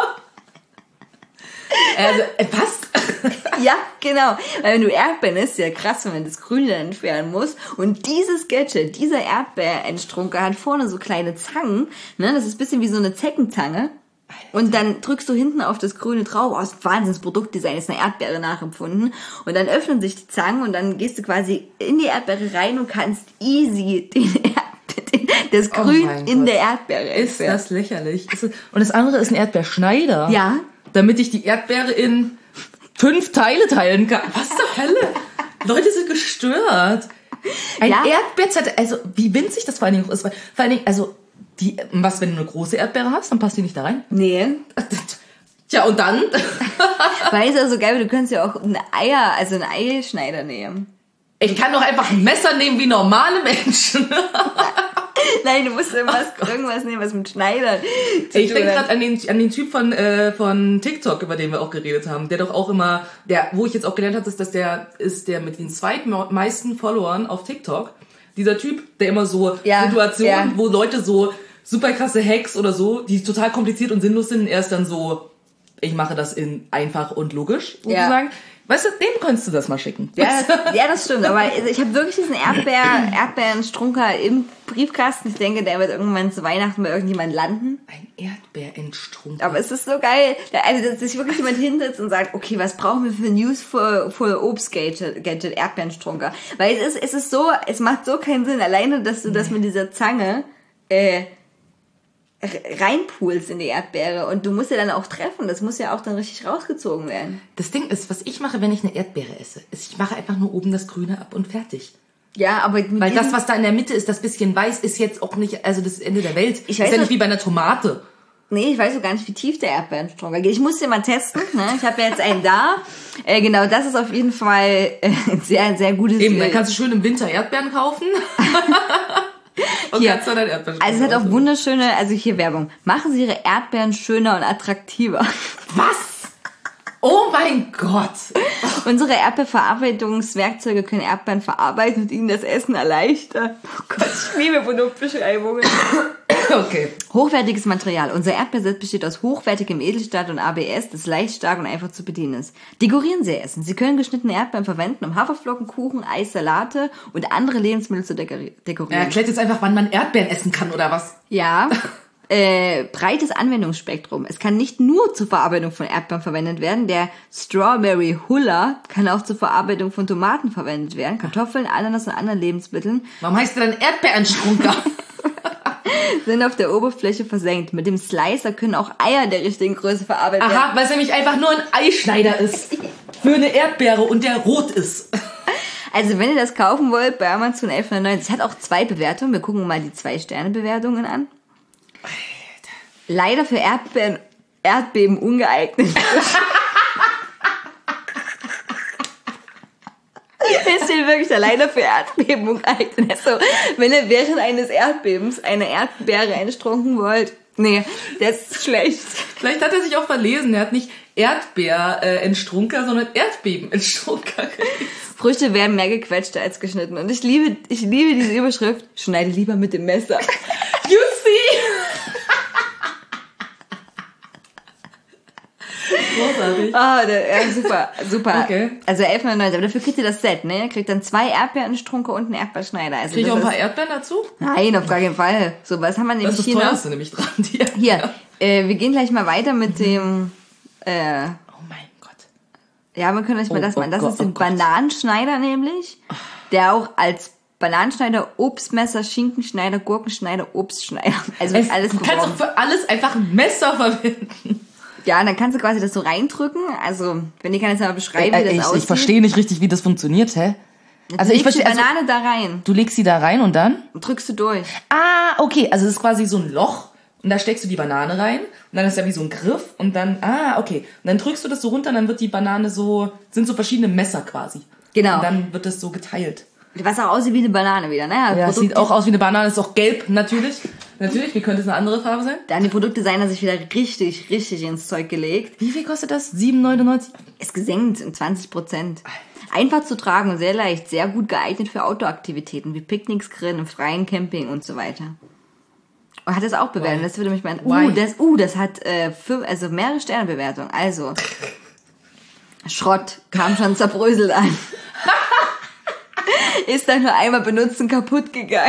Also, was? Ja, genau. Weil wenn du Erdbeeren isst, ist ja krass, wenn man das Grüne dann entfernen muss. Und dieses Gadget, dieser Erdbeerentstrunker hat vorne so kleine Zangen. Ne? Das ist ein bisschen wie so eine Zeckenzange. Und dann drückst du hinten auf das Grüne drauf. Oh, das ist ein Wahnsinns-Produktdesign, ist eine Erdbeere nachempfunden. Und dann öffnen sich die Zangen und dann gehst du quasi in die Erdbeere rein und kannst easy den Erdbeere, das Grün oh in Gott. Der Erdbeere ist. Ist das lächerlich. Und das andere ist ein Erdbeerschneider. Ja. Damit ich die Erdbeere in fünf Teile teilen kann. Was zur Hölle? Leute sind gestört. Ein ja. Erdbeerzeit, also wie winzig das vor allen Dingen ist. Vor allen Dingen, also die, was, wenn du eine große Erdbeere hast, dann passt die nicht da rein? Nee. Tja, und dann? Weil es ja so geil, du könntest ja auch ein Eier, also einen Eischneider nehmen. Ich kann doch einfach ein Messer nehmen wie normale Menschen. Nein, du musst irgendwas, oh irgendwas nehmen, was mit Schneider zu Ich denke gerade an den, an den Typ von, äh, von TikTok, über den wir auch geredet haben. Der doch auch immer, der, wo ich jetzt auch gelernt habe, ist, dass der ist der mit den zweitmeisten Followern auf TikTok. Dieser Typ, der immer so ja, Situationen, ja. wo Leute so super krasse Hacks oder so, die total kompliziert und sinnlos sind, er ist dann so ich mache das in einfach und logisch, Ja. sozusagen. Weißt du, dem könntest du das mal schicken. Ja, das, ja, das stimmt. Aber ich habe wirklich diesen Erdbeer, Erdbeerenstrunker im Briefkasten. Ich denke, der wird irgendwann zu Weihnachten bei irgendjemand landen. Ein Erdbeerenstrunker. Aber es ist so geil, also dass sich wirklich jemand hinsetzt und sagt, okay, was brauchen wir für News für, für Obstgadget, Gadget, Erdbeerenstrunker? Weil es ist, es ist so, es macht so keinen Sinn, alleine, dass du das mit dieser Zange äh, reinpulst in die Erdbeere und du musst ja dann auch treffen, das muss ja auch dann richtig rausgezogen werden. Das Ding ist, was ich mache, wenn ich eine Erdbeere esse, ist, ich mache einfach nur oben das Grüne ab und fertig. Ja, aber mit Weil diesem- das, was da in der Mitte ist, das bisschen weiß, ist jetzt auch nicht, also das Ende der Welt. Ich das weiß ist ja noch- nicht wie bei einer Tomate. Nee, ich weiß so gar nicht, wie tief der Erdbeerenstrunker geht. Ich muss den mal testen. Ne? Ich habe ja jetzt einen da. Äh, genau, das ist auf jeden Fall äh, ein sehr, sehr gutes... Eben, dann äh, kannst du schön im Winter Erdbeeren kaufen. Und Hier. kannst dann dein Erdbeeren Also es hat auch wunderschöne, also hier Werbung. Machen Sie Ihre Erdbeeren schöner und attraktiver. Was? Oh mein Gott. Unsere Erdbeerverarbeitungswerkzeuge können Erdbeeren verarbeiten und Ihnen das Essen erleichtern. Oh Gott, ich liebe Produktbeschreibungen. Okay. Hochwertiges Material. Unser Erdbeerset besteht aus hochwertigem Edelstahl und A B S, das leicht, stark und einfach zu bedienen ist. Dekorieren Sie Ihr Essen. Sie können geschnittene Erdbeeren verwenden, um Haferflocken, Kuchen, Eis, Salate und andere Lebensmittel zu dekori- Er dekorieren. erklärt jetzt einfach, wann man Erdbeeren essen kann, oder was? Ja, äh, breites Anwendungsspektrum. Es kann nicht nur zur Verarbeitung von Erdbeeren verwendet werden. Der Strawberry Huller kann auch zur Verarbeitung von Tomaten verwendet werden, Kartoffeln, Ananas und anderen Lebensmitteln Warum heißt der dann Erdbeerenstrunker? sind auf der Oberfläche versenkt. Mit dem Slicer können auch Eier der richtigen Größe verarbeitet werden. Aha, weil es nämlich einfach nur ein Eischneider ist. Für eine Erdbeere und der rot ist. Also wenn ihr das kaufen wollt, bei Amazon elf neunundneunzig. Es hat auch zwei Bewertungen. Wir gucken mal die Zwei-Sterne-Bewertungen an. Leider für Erdbeeren, Erdbeben ungeeignet. Es steht wirklich da, leider für Erdbeben ungeeignet. Also, wenn ihr während eines Erdbebens eine Erdbeere entstrunken wollt, nee, das ist schlecht. Vielleicht hat er sich auch verlesen. Er hat nicht Erdbeer-Entstrunker, sondern Erdbeben-Entstrunker gelesen. Früchte werden mehr gequetscht als geschnitten. Und ich liebe, ich liebe diese Überschrift. Schneide lieber mit dem Messer. You see? Großartig. Ah, der, ja, super, super. Okay. Also elf neunundneunzig, aber dafür kriegt ihr das Set, ne? Ihr kriegt dann zwei Erdbeerenstrunke und einen Erdbeerschneider. Also Krieg ich auch das ein paar ist- Erdbeeren dazu? Nein, auf gar keinen Fall. So, was haben wir Das nämlich ist das hier noch? teuerste nämlich dran. Die Hier, äh, wir gehen gleich mal weiter mit dem, äh, Oh mein Gott. ja, wir können euch mal Oh, das oh machen. Das Gott, ist ein oh Gott. Bananenschneider nämlich, der auch als Bananenschneider, Obstmesser, Schinkenschneider, Gurkenschneider, Obstschneider, also Es, alles du kannst beworben. doch für alles einfach ein Messer verwenden. Ja, und dann kannst du quasi das so reindrücken. Also, wenn ich kann jetzt mal beschreiben, wie das aussieht. nicht richtig, wie das funktioniert, hä? Also ich verstehe, die Banane da rein. du legst sie da rein und dann? Und drückst du durch. Ah, okay. Also es ist quasi so ein Loch und da steckst du die Banane rein und dann ist ja wie so ein Griff und dann, ah, okay. Und dann drückst du das so runter und dann wird die Banane so, sind so verschiedene Messer quasi. Genau. Und dann wird das so geteilt. Was auch aussieht wie eine Banane wieder, ne? Ja, Produkt- sieht auch aus wie eine Banane, ist auch gelb, natürlich. Natürlich, wie könnte es eine andere Farbe sein? Da haben die Produktdesigner sich wieder richtig, richtig ins Zeug gelegt. Wie viel kostet das? sieben neunundneunzig? Ist gesenkt um zwanzig Prozent. Einfach zu tragen und sehr leicht, sehr gut geeignet für Outdoor-Aktivitäten wie Picknicks, Grillen, im freien Camping und so weiter. Und hat das auch bewertet. Das würde mich meinen. Uh, Why? das, uh, das hat äh, fünf, also mehrere Sternebewertungen. Also Schrott kam schon zerbröselt an. Ist dann nur einmal benutzt und kaputt gegangen.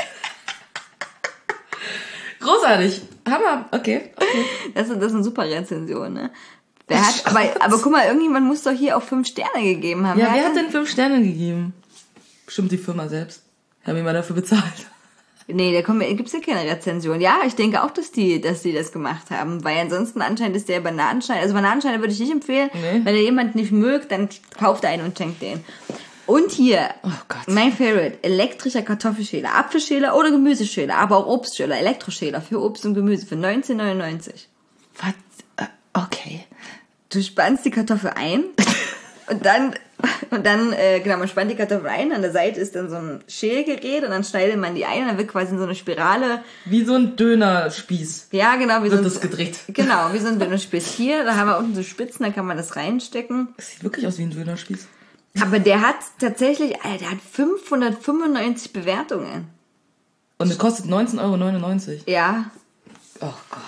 Großartig. Hammer. Okay. okay. Das ist, das ist eine super Rezension, ne? Wer hat, aber, aber guck mal, irgendjemand muss doch hier auch fünf Sterne gegeben haben. Ja, wer hat hat denn fünf Sterne gegeben? Bestimmt die Firma selbst. Haben wir mal dafür bezahlt. Nee, da kommt, gibt's ja keine Rezension. Ja, ich denke auch, dass die, dass die das gemacht haben, weil ansonsten anscheinend ist der Bananenschneider, also Bananenschneider würde ich nicht empfehlen. Nee. Wenn ihr jemanden nicht mögt, dann kauft einen und schenkt den. Und hier, Oh Gott. mein Favorite, elektrischer Kartoffelschäler, Apfelschäler oder Gemüseschäler, aber auch Obstschäler, Elektroschäler für Obst und Gemüse für neunzehn neunundneunzig. Was? Äh, Okay. Du spannst die Kartoffel ein und dann, und dann, äh, genau, man spannt die Kartoffel ein, an der Seite ist dann so ein Schälgerät und dann schneidet man die ein und dann wird quasi in so eine Spirale, Wie so ein Dönerspieß. ja genau, wie Wird so ein, das gedreht. genau, wie so ein Dönerspieß. Hier, da haben wir unten so Spitzen, da kann man das reinstecken. Das sieht wirklich aus wie ein Dönerspieß. Aber der hat tatsächlich, Alter, der hat fünfhundertfünfundneunzig Bewertungen. Und es kostet neunzehn Euro neunundneunzig. Ja, Oh Gott.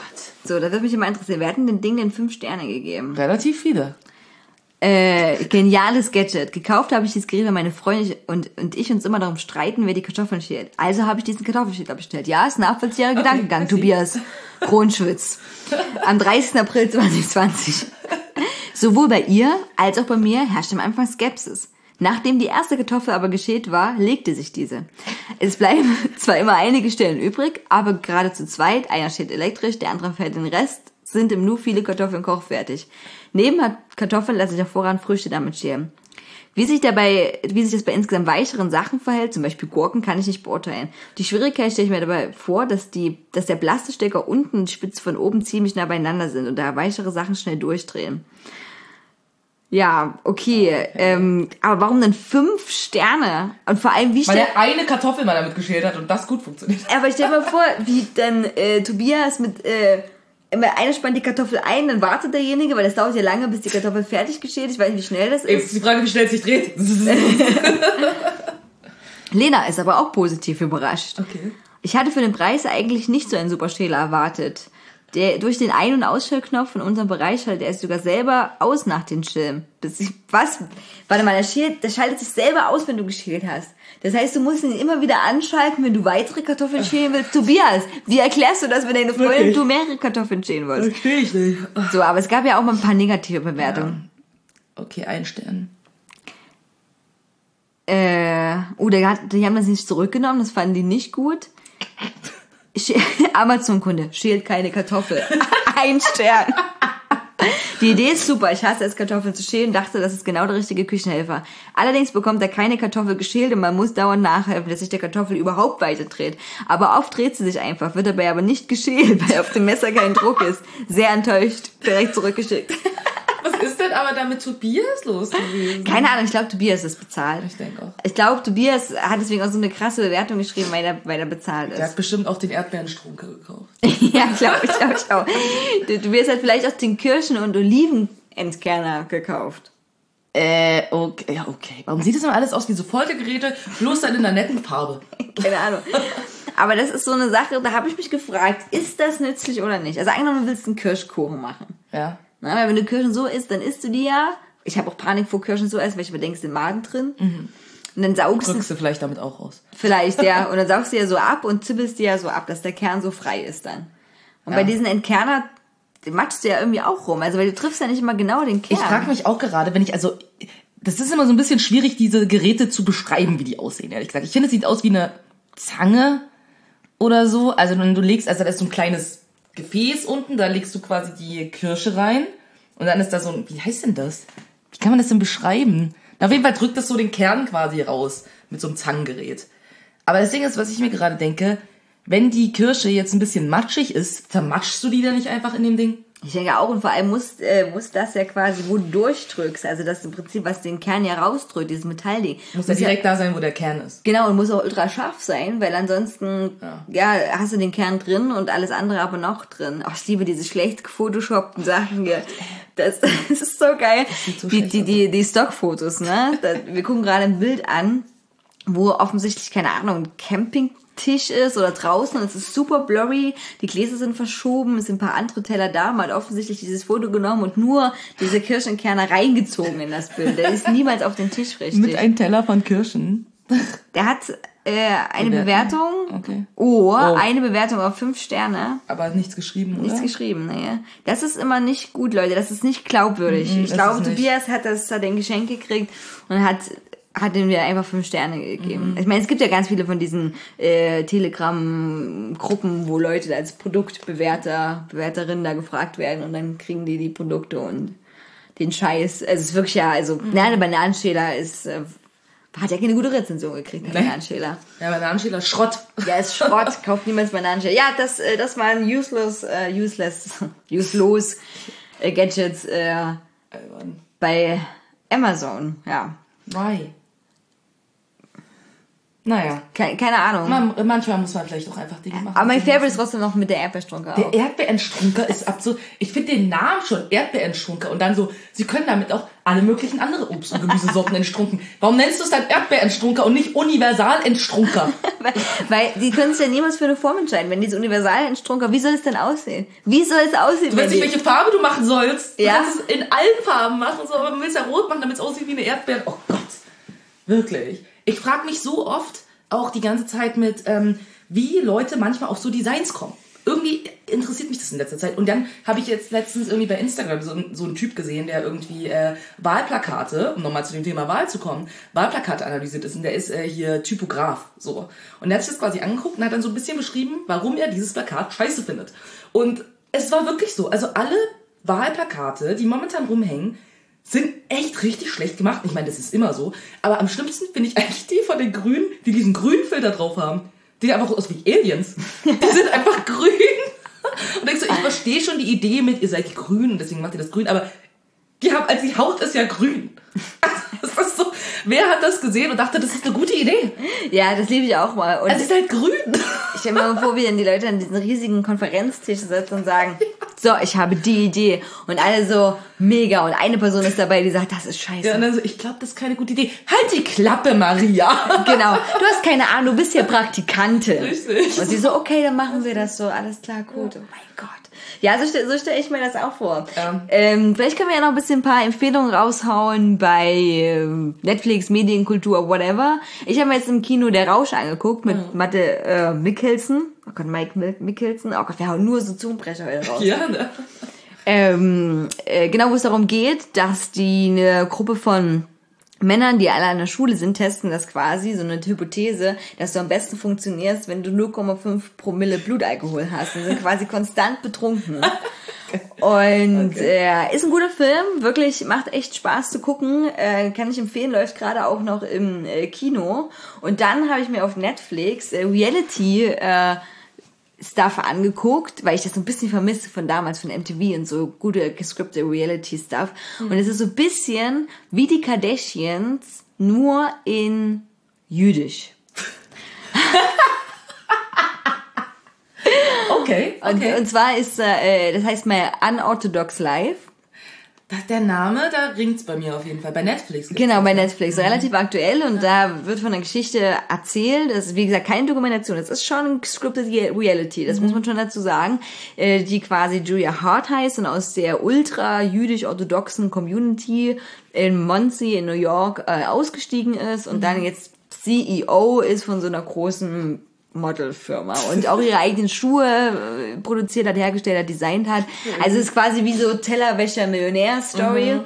So, da würde mich immer interessieren. Wir hatten dem Ding den fünf Sterne gegeben. Relativ viele. Äh, geniales Gadget. Gekauft habe ich dieses Gerät, weil meine Freundin und, und ich uns immer darum streiten, wer die Kartoffeln schält. Also habe ich diesen Kartoffelschäler bestellt. Ja, ist ein nachvollziehbarer Gedankengang, merci. Tobias Kronschwitz. Am dreißigsten April zwanzig zwanzig. Sowohl bei ihr als auch bei mir herrschte am Anfang Skepsis. Nachdem die erste Kartoffel aber geschält war, legte sich diese. Es bleiben zwar immer einige Stellen übrig, aber gerade zu zweit, einer schält elektrisch, der andere fällt den Rest, sind im Nu viele Kartoffeln kochfertig. Neben Kartoffeln lasse ich auch voran Früchte damit schälen. Wie sich dabei, wie sich das bei insgesamt weicheren Sachen verhält, zum Beispiel Gurken, kann ich nicht beurteilen. Die Schwierigkeit stelle ich mir dabei vor, dass die, dass der Plastikstecker unten und die Spitze von oben ziemlich nah beieinander sind und da weichere Sachen schnell durchdrehen. Ja, okay, okay. Ähm, aber warum denn fünf Sterne? Und vor allem, wie Weil stell... er eine Kartoffel mal damit geschält hat und das gut funktioniert. Aber stell dir mal vor, wie dann äh, Tobias mit... Äh, einer spannt die Kartoffel ein, dann wartet derjenige, weil das dauert ja lange, bis die Kartoffel fertig geschält. Ich weiß nicht, wie schnell das ist. Jetzt ist die Frage, wie schnell es sich dreht. Lena ist aber auch positiv überrascht. Okay. Ich hatte für den Preis eigentlich nicht so einen super Schäler erwartet. Der, durch den Ein- und Ausschaltknopf in unserem Bereich schaltet er sich sogar selber aus nach den Schällen. Bis ich, was? Warte mal, der, schält, der schaltet sich selber aus, wenn du geschält hast. Das heißt, du musst ihn immer wieder anschalten, wenn du weitere Kartoffeln schälen willst. Tobias, wie erklärst du das, wenn deine Freundin Wirklich? du mehrere Kartoffeln schälen wolltest? Verstehe ich nicht. So, aber es gab ja auch mal ein paar negative Bewertungen. Ja. Okay, ein Stern. Äh, oh, die haben das nicht zurückgenommen, das fanden die nicht gut. Amazon-Kunde, schält keine Kartoffel. Ein Stern. Die Idee ist super. Ich hasse es, Kartoffeln zu schälen, dachte, das ist genau der richtige Küchenhelfer. Allerdings bekommt er keine Kartoffel geschält und man muss dauernd nachhelfen, dass sich der Kartoffel überhaupt weiter dreht. Aber oft dreht sie sich einfach, wird dabei aber nicht geschält, weil auf dem Messer kein Druck ist. Sehr enttäuscht, direkt zurückgeschickt. Was ist denn aber da mit Tobias los gewesen? Keine Ahnung, ich glaube, Tobias ist bezahlt. Ich denke auch. Ich glaube, Tobias hat deswegen auch so eine krasse Bewertung geschrieben, weil er, weil er bezahlt ist. Der hat bestimmt auch den Erdbeerenstrunke gekauft. Ja, glaube ich, glaube ich auch. Du, du wirst halt vielleicht auch den Kirschen- und Olivenentkerner gekauft. Äh, okay, ja, okay. Warum sieht das denn alles aus wie so Foltergeräte, bloß dann in einer netten Farbe? Keine Ahnung. Aber das ist so eine Sache, da habe ich mich gefragt, ist das nützlich oder nicht? Also angenommen, du willst einen Kirschkuchen machen. Ja. Na, weil wenn du Kirschen so isst, dann isst du die ja. Ich habe auch Panik vor Kirschen so essen, weil ich mir denke, es ist im Magen drin. Mhm. Und dann saugst Drückst du vielleicht damit auch raus. Vielleicht, ja. Und dann saugst du ja so ab und zippelst die ja so ab, dass der Kern so frei ist dann. Und Ja. bei diesen Entkerner, die matschst du ja irgendwie auch rum. Also weil du triffst ja nicht immer genau den Kern. Ich frage mich auch gerade, wenn ich, also, das ist immer so ein bisschen schwierig, diese Geräte zu beschreiben, wie die aussehen, ehrlich gesagt. Ich finde, es sieht aus wie eine Zange oder so. Also, wenn du legst, also da ist so ein kleines Gefäß unten, da legst du quasi die Kirsche rein. Und dann ist da so ein, wie heißt denn das? Wie kann man das denn beschreiben? Na, auf jeden Fall drückt das so den Kern quasi raus mit so einem Zangengerät. Aber das Ding ist, was ich mir gerade denke, wenn die Kirsche jetzt ein bisschen matschig ist, zermatschst du die dann nicht einfach in dem Ding? Ich denke auch, und vor allem muss, äh, muss das ja quasi, wo du durchdrückst, also das im Prinzip, was den Kern ja rausdrückt, dieses Metallding. Muss ja direkt da sein, wo der Kern ist. Genau, und muss auch ultra scharf sein, weil ansonsten, ja. ja, hast du den Kern drin und alles andere aber noch drin. Ach, ich liebe diese schlecht gefotoshoppten Sachen hier. Das, das ist so geil. So die, die, die, die Stockfotos, ne? Da, wir gucken gerade ein Bild an, wo offensichtlich, keine Ahnung, ein Campingtisch ist oder draußen und es ist super blurry, die Gläser sind verschoben, es sind ein paar andere Teller da, man hat offensichtlich dieses Foto genommen und nur diese Kirschenkerne reingezogen in das Bild. Der ist niemals auf den Tisch richtig. Mit einem Teller von Kirschen. Der hat äh, eine Bewertung, Okay. oh, Oh. eine Bewertung auf fünf Sterne. Aber nichts geschrieben, Nichts oder? geschrieben, nee. Das ist immer nicht gut, Leute, das ist nicht glaubwürdig. Mhm, ich das glaube, ist nicht. Tobias hat das, hat ein Geschenk gekriegt und hat hat ihm wieder einfach fünf Sterne gegeben. Mhm. Ich meine, es gibt ja ganz viele von diesen äh, Telegram-Gruppen, wo Leute als Produktbewerter, Bewerterinnen da gefragt werden und dann kriegen die die Produkte und den Scheiß. Also es ist wirklich ja, also Mhm. nein, der Bananenschäler ist, äh, hat ja keine gute Rezension gekriegt, der Nee. Bananenschäler. Ja, Bananenschäler, Schrott. Ja, ist Schrott, kauft niemals Bananenschäler. Ja, das, äh, das waren useless, äh, useless, useless äh, Gadgets äh, Albern. bei Amazon, ja. Why? Naja. Keine, keine Ahnung. Man, manchmal muss man vielleicht auch einfach Dinge machen. Aber mein Favorite ist trotzdem noch mit der Erdbeerstrunke Der auch. Erdbeerenstrunker ist absurd. Ich finde den Namen schon Erdbeerenstrunker und dann so, sie können damit auch alle möglichen andere Obst- und Gemüsesorten entstrunken. Warum nennst du es dann Erdbeerentstrunker und nicht Universalentstrunker? weil, weil die können sich ja niemals für eine Form entscheiden. Wenn dieses Universalentstrunker, wie soll es denn aussehen? Wie soll es aussehen? Du weißt nicht, welche Farbe du machen sollst. Du Ja. kannst es in allen Farben machen, so, aber du willst ja rot machen, damit es aussieht wie eine Erdbeere. Oh Gott. Wirklich. Ich frage mich so oft, auch die ganze Zeit mit, ähm, wie Leute manchmal auf so Designs kommen. Irgendwie interessiert mich das in letzter Zeit. Und dann habe ich jetzt letztens irgendwie bei Instagram so, so einen Typ gesehen, der irgendwie äh, Wahlplakate, um nochmal zu dem Thema Wahl zu kommen, Wahlplakate analysiert ist. Und der ist äh, hier Typograf. So. Und der hat sich das quasi angeguckt und hat dann so ein bisschen beschrieben, warum er dieses Plakat scheiße findet. Und es war wirklich so. Also alle Wahlplakate, die momentan rumhängen, sind echt richtig schlecht gemacht. Ich meine, das ist immer so. Aber am schlimmsten finde ich eigentlich die von den Grünen, die diesen grünen Filter drauf haben. Die sehen einfach aus wie Aliens. Die sind einfach grün. Und denkst du, ich verstehe schon die Idee mit, ihr seid grün und deswegen macht ihr das grün, aber die haben, also die Haut ist ja grün. Das ist so, wer hat das gesehen und dachte, das ist eine gute Idee? Ja, das liebe ich auch mal. Und Es ist halt grün. ich stelle mir mal vor, wie dann die Leute an diesen riesigen Konferenztisch sitzen und sagen, so, ich habe die Idee. Und alle so, mega. Und eine Person ist dabei, die sagt, das ist scheiße. Ja, und dann so, ich glaube, das ist keine gute Idee. Halt die Klappe, Maria. Genau. Du hast keine Ahnung, du bist ja Praktikantin. Richtig. Und sie so, okay, dann machen wir das so. Alles klar, gut. Oh mein Gott. Ja, so, stell- so stelle ich mir das auch vor. Ja. Ähm, vielleicht können wir ja noch ein bisschen ein paar Empfehlungen raushauen bei ähm, Netflix, Medienkultur, whatever. Ich habe mir jetzt im Kino Der Rausch angeguckt mit Mhm. Matte äh, Mikkelsen. Oh Gott, Mike Mil- Mikkelsen. Oh Gott, wir hauen nur so Zungenbrecher heute raus. Ja, ne? Ähm, äh, genau, wo es darum geht, dass die eine Gruppe von Männern, die alle an der Schule sind, testen das quasi, so eine Hypothese, dass du am besten funktionierst, wenn du null Komma fünf Promille Blutalkohol hast. Und sind quasi konstant betrunken. Und äh, ist ein guter Film, wirklich macht echt Spaß zu gucken, äh, kann ich empfehlen, läuft gerade auch noch im äh, Kino. Und dann habe ich mir auf Netflix äh, Reality äh, Stuff angeguckt, weil ich das so ein bisschen vermisse von damals, von M T V und so gute gescriptete Reality-Stuff. Und es ist so ein bisschen wie die Kardashians, nur in Jüdisch. Okay, okay. Und, und zwar ist, äh, das heißt mal Unorthodox Life. Das, der Name, da ringt's bei mir auf jeden Fall. Bei Netflix. gibt's Genau, das, bei ja. Netflix. Relativ aktuell und da wird von der Geschichte erzählt. Das ist, wie gesagt, keine Dokumentation. Das ist schon scripted Reality. Das muss man schon dazu sagen. Äh, die quasi Julia Hart heißt und aus der ultra-jüdisch-orthodoxen Community in Muncie in New York äh, ausgestiegen ist und dann jetzt C E O ist von so einer großen Modelfirma und auch ihre eigenen Schuhe äh, produziert hat, hergestellt hat, designt hat. Also es ist quasi wie so Tellerwäscher-Millionär-Story.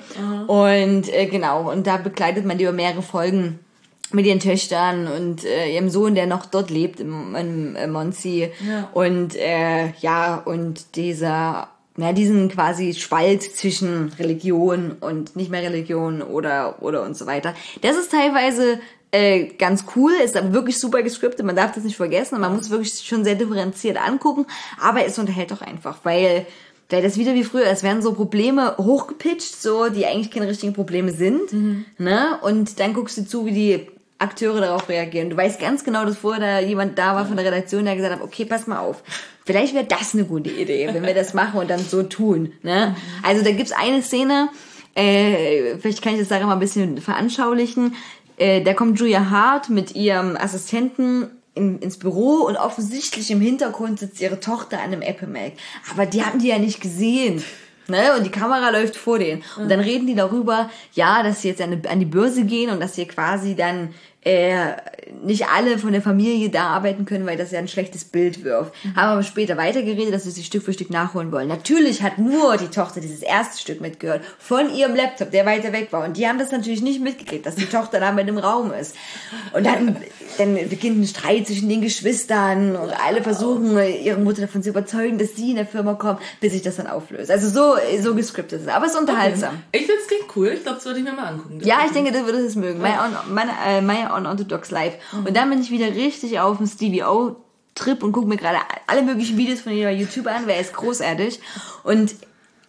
Und äh, genau, und da begleitet man die über mehrere Folgen mit ihren Töchtern und äh, ihrem Sohn, der noch dort lebt, im, im, im Muncie. Ja. Und äh, ja, und dieser, ja, diesen quasi Spalt zwischen Religion und nicht mehr Religion oder, oder und so weiter. Das ist teilweise äh, ganz cool, ist aber wirklich super gescriptet, man darf das nicht vergessen und man muss wirklich schon sehr differenziert angucken, aber es unterhält doch einfach, weil, weil das wieder wie früher, es werden so Probleme hochgepitcht, so, die eigentlich keine richtigen Probleme sind, Mhm. ne, und dann guckst du zu, wie die Akteure darauf reagieren. Du weißt ganz genau, dass vorher da jemand da war von der Redaktion, der gesagt hat, okay, pass mal auf, vielleicht wäre das eine gute Idee, wenn wir das machen und dann so tun, ne. Also da gibt's eine Szene, äh, vielleicht kann ich das da mal ein bisschen veranschaulichen. Äh, da kommt Julia Hart mit ihrem Assistenten in, ins Büro und offensichtlich im Hintergrund sitzt ihre Tochter an einem Apple Mac. Aber die haben die ja nicht gesehen. Ne? Und die Kamera läuft vor denen. Und dann reden die darüber, ja, dass sie jetzt an, an die Börse gehen und dass sie quasi dann äh, nicht alle von der Familie da arbeiten können, weil das ja ein schlechtes Bild wirft. Mhm. Haben aber später weitergeredet, dass sie sich Stück für Stück nachholen wollen. Natürlich hat nur die Tochter dieses erste Stück mitgehört von ihrem Laptop, der weiter weg war. Und die haben das natürlich nicht mitgekriegt, dass die Tochter da mit im Raum ist. Und dann, dann beginnt ein Streit zwischen den Geschwistern und alle versuchen, ihre Mutter davon zu überzeugen, dass sie in der Firma kommt, bis sich das dann auflöst. Also so, so gescriptet ist es. Aber es ist unterhaltsam. Ich finde es klingt cool. Ich glaube, das würde ich mir mal angucken. Ja, ich denke, du würdest es mögen. My, on, my, uh, my Unorthodox Life. Und dann bin ich wieder richtig auf dem Stevie O Trip und gucke mir gerade alle möglichen Videos von ihrer YouTube an, weil er ist großartig. Und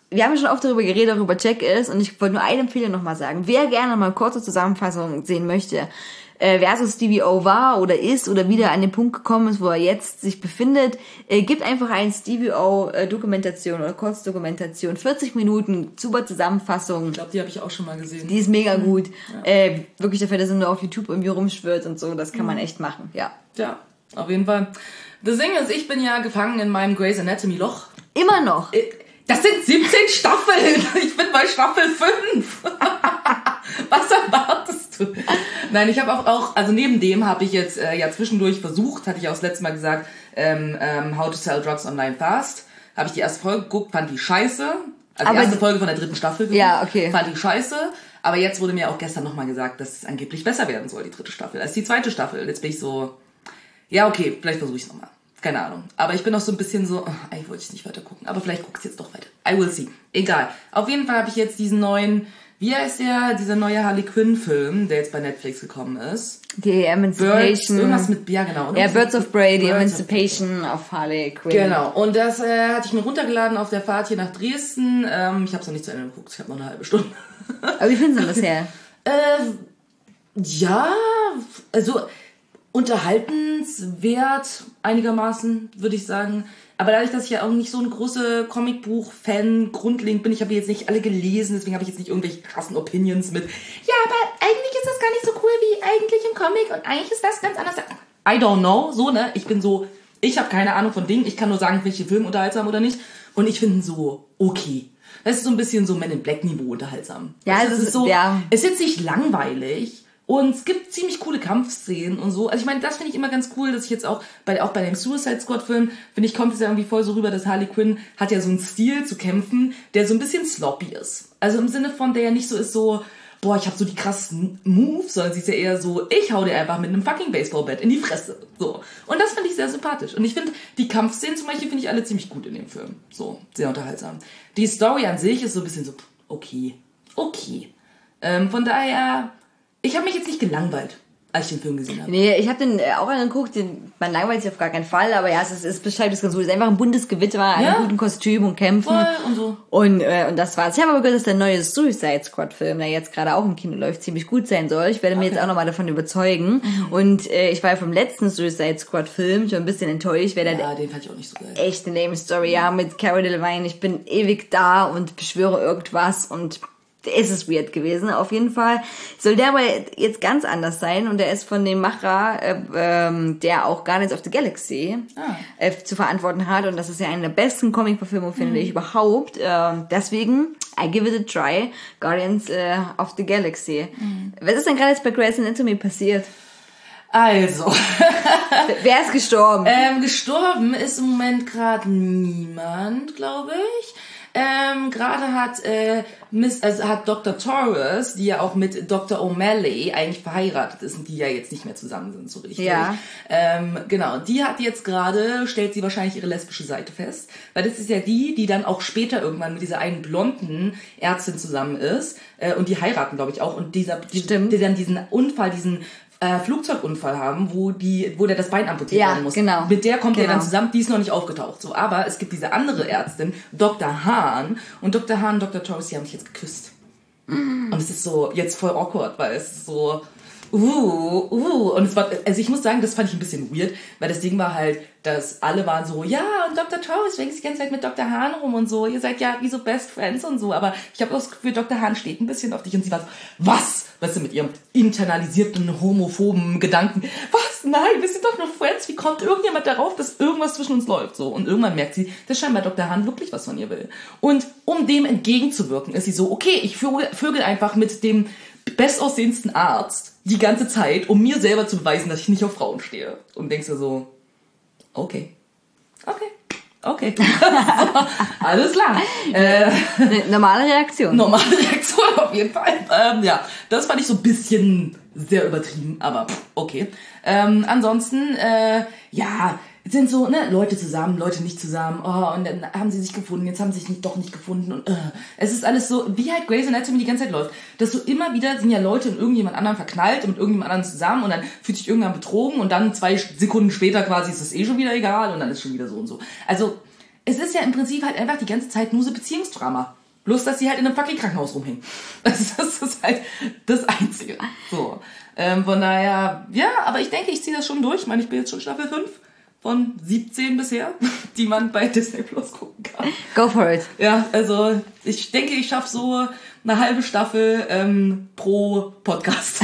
wir haben ja schon oft darüber geredet, auch über Jack ist, und ich wollte nur eine Empfehlung nochmal sagen. Wer gerne mal eine kurze Zusammenfassung sehen möchte, äh, wer so Stevie O war oder ist oder wieder an den Punkt gekommen ist, wo er jetzt sich befindet, äh, gibt einfach ein Stevie O äh, Dokumentation oder Kurzdokumentation, vierzig Minuten, super Zusammenfassung. Ich glaube, die habe ich auch schon mal gesehen. Die ist mega gut. Ja. Äh, wirklich dafür, dass er nur auf YouTube irgendwie rumschwirrt und so, das kann man echt machen, ja. Ja, auf jeden Fall. Das Ding ist, ich bin ja gefangen in meinem Grey's Anatomy Loch. Immer noch. Das sind siebzehn Staffeln. Ich bin bei Staffel fünf. Was erwartest du? Nein, ich habe auch, auch, also neben dem habe ich jetzt äh, ja zwischendurch versucht, hatte ich auch das letzte Mal gesagt, ähm, ähm, How to Sell Drugs Online Fast. Habe ich die erste Folge geguckt, fand die scheiße. Also Aber die erste die, Folge von der dritten Staffel. Ja, okay. Fand die scheiße. Aber jetzt wurde mir auch gestern nochmal gesagt, dass es angeblich besser werden soll, die dritte Staffel, als die zweite Staffel. Jetzt bin ich so, ja okay, vielleicht versuche ich es nochmal. Keine Ahnung. Aber ich bin noch so ein bisschen so, oh, eigentlich wollte ich nicht weiter gucken. Aber vielleicht guck's jetzt doch weiter. I will see. Egal. Auf jeden Fall habe ich jetzt diesen neuen, wie heißt der, dieser neue Harley Quinn Film, der jetzt bei Netflix gekommen ist. Die Emancipation. Birds, irgendwas mit, ja genau. Ja, Birds of Prey, die Birds Emancipation of Harley Quinn. Genau. Und das äh, hatte ich mir runtergeladen auf der Fahrt hier nach Dresden. Ähm, ich habe es noch nicht zu Ende geguckt. Ich habe noch eine halbe Stunde. Aber wie findest du das bisher? äh, ja, also unterhaltenswert einigermaßen, würde ich sagen. Aber dadurch, dass ich ja auch nicht so ein großer Comicbuch-Fan grundlegend bin, ich habe jetzt nicht alle gelesen, deswegen habe ich jetzt nicht irgendwelche krassen Opinions mit, ja, aber eigentlich ist das gar nicht so cool wie eigentlich im Comic und eigentlich ist das ganz anders. I don't know, so, ne? Ich bin so, ich habe keine Ahnung von Dingen, ich kann nur sagen, finde ich den Film unterhaltsam oder nicht. Und ich finde ihn so okay. Das ist so ein bisschen so Men in Black Niveau unterhaltsam. Ja, es es ist ist so, ja. Es ist nicht langweilig. Und es gibt ziemlich coole Kampfszenen und so. Also ich meine, das finde ich immer ganz cool, dass ich jetzt auch bei, auch bei dem Suicide Squad Film, finde ich, kommt es ja irgendwie voll so rüber, dass Harley Quinn hat ja so einen Stil zu kämpfen, der so ein bisschen sloppy ist. Also im Sinne von, der ja nicht so ist so, boah, ich habe so die krassen Moves, sondern sie ist ja eher so, ich hau dir einfach mit einem fucking Baseballbat in die Fresse. So. Und das finde ich sehr sympathisch. Und ich finde, die Kampfszenen zum Beispiel finde ich alle ziemlich gut in dem Film. So, sehr unterhaltsam. Die Story an sich ist so ein bisschen so, okay, okay. Ähm, von daher... Ich habe mich jetzt nicht gelangweilt, als ich den Film gesehen habe. Nee, ich habe den äh, auch angeguckt, den, man langweilt sich auf gar keinen Fall, aber ja, es ist, es beschreibt es ganz gut. Es ist einfach ein buntes Gewitter, ein Ja. guten Kostüm und Kämpfen. Voll und so. Und, äh, und das war's. Ich habe aber gehört, dass der neue Suicide Squad Film, der jetzt gerade auch im Kino läuft, ziemlich gut sein soll. Ich werde mir Okay. jetzt auch nochmal davon überzeugen. Mhm. Und äh, ich war ja vom letzten Suicide Squad Film schon ein bisschen enttäuscht, weil der Ja, den fand ich auch nicht so geil. echt eine lame Story, ja, mit Cara Delevingne, ich bin ewig da und beschwöre irgendwas und es ist weird gewesen. Auf jeden Fall soll der aber jetzt ganz anders sein und der ist von dem Macher, äh, ähm, der auch Guardians of the Galaxy Ah. äh, zu verantworten hat und das ist ja eine der besten Comic-Verfilmungen, finde ich, überhaupt. Ähm, deswegen, I give it a try, Guardians äh, of the Galaxy. Mhm. Was ist denn gerade jetzt bei Grey's Anatomy passiert? Also, Wer ist gestorben? ähm, gestorben ist im Moment gerade niemand, glaube ich. Ähm, gerade hat äh, Miss, also hat Doktor Torres, die ja auch mit Doktor O'Malley eigentlich verheiratet ist und die ja jetzt nicht mehr zusammen sind, so richtig. Ja. Ähm, genau, die hat jetzt gerade, stellt sie wahrscheinlich ihre lesbische Seite fest, weil das ist ja die, die dann auch später irgendwann mit dieser einen blonden Ärztin zusammen ist äh, und die heiraten, glaube ich, auch und dieser, die, Stimmt. die dann diesen Unfall, diesen äh, Flugzeugunfall haben, wo die, wo der das Bein amputiert Ja, werden muss. genau. Mit der kommt Genau. er dann zusammen, die ist noch nicht aufgetaucht. So, aber es gibt diese andere Ärztin, Doktor Hahn, und Doktor Hahn und Doktor Torres, die haben sich jetzt geküsst. Mm. Und es ist so jetzt voll awkward, weil es ist so, uh, uh, und es war, also ich muss sagen, das fand ich ein bisschen weird, weil das Ding war halt, dass alle waren so, ja, und Doktor Torres schwingt die ganze Zeit mit Doktor Hahn rum und so, ihr seid ja wie so Best Friends und so, aber ich habe das Gefühl, Doktor Hahn steht ein bisschen auf dich und sie war so, was? Weißt du, mit ihrem internalisierten, homophoben Gedanken, was? Nein, wir sind doch nur Friends, wie kommt irgendjemand darauf, dass irgendwas zwischen uns läuft? So, und irgendwann merkt sie, dass scheinbar Doktor Hahn wirklich was von ihr will. Und um dem entgegenzuwirken, ist sie so, okay, ich vögel, vögel einfach mit dem bestaussehendsten Arzt die ganze Zeit, um mir selber zu beweisen, dass ich nicht auf Frauen stehe. Und denkst du so, okay, okay, okay, alles klar. Äh, Eine normale Reaktion. normale Reaktion auf jeden Fall. Ähm, ja, das fand ich so ein bisschen sehr übertrieben, aber pff, okay. Ähm, ansonsten, äh, ja, sind so, ne, Leute zusammen, Leute nicht zusammen, oh, und dann haben sie sich gefunden, jetzt haben sie sich nicht, doch nicht gefunden und äh, es ist alles so, wie halt Grey's Anatomy die ganze Zeit läuft, dass so immer wieder sind ja Leute in irgendjemand anderen verknallt und mit irgendjemand anderen zusammen und dann fühlt sich irgendjemand betrogen und dann zwei Sekunden später quasi ist es eh schon wieder egal und dann ist schon wieder so und so. Also, es ist ja im Prinzip halt einfach die ganze Zeit nur so Beziehungsdrama. Bloß, dass sie halt in einem fucking Krankenhaus rumhängen. Das ist, das ist halt das Einzige. So. Ähm, von daher, ja, aber ich denke, ich ziehe das schon durch. Ich meine, ich bin jetzt schon Staffel fünf von siebzehn bisher, die man bei Disney Plus gucken kann. Go for it. Ja, also ich denke, ich schaffe so eine halbe Staffel ähm, pro Podcast.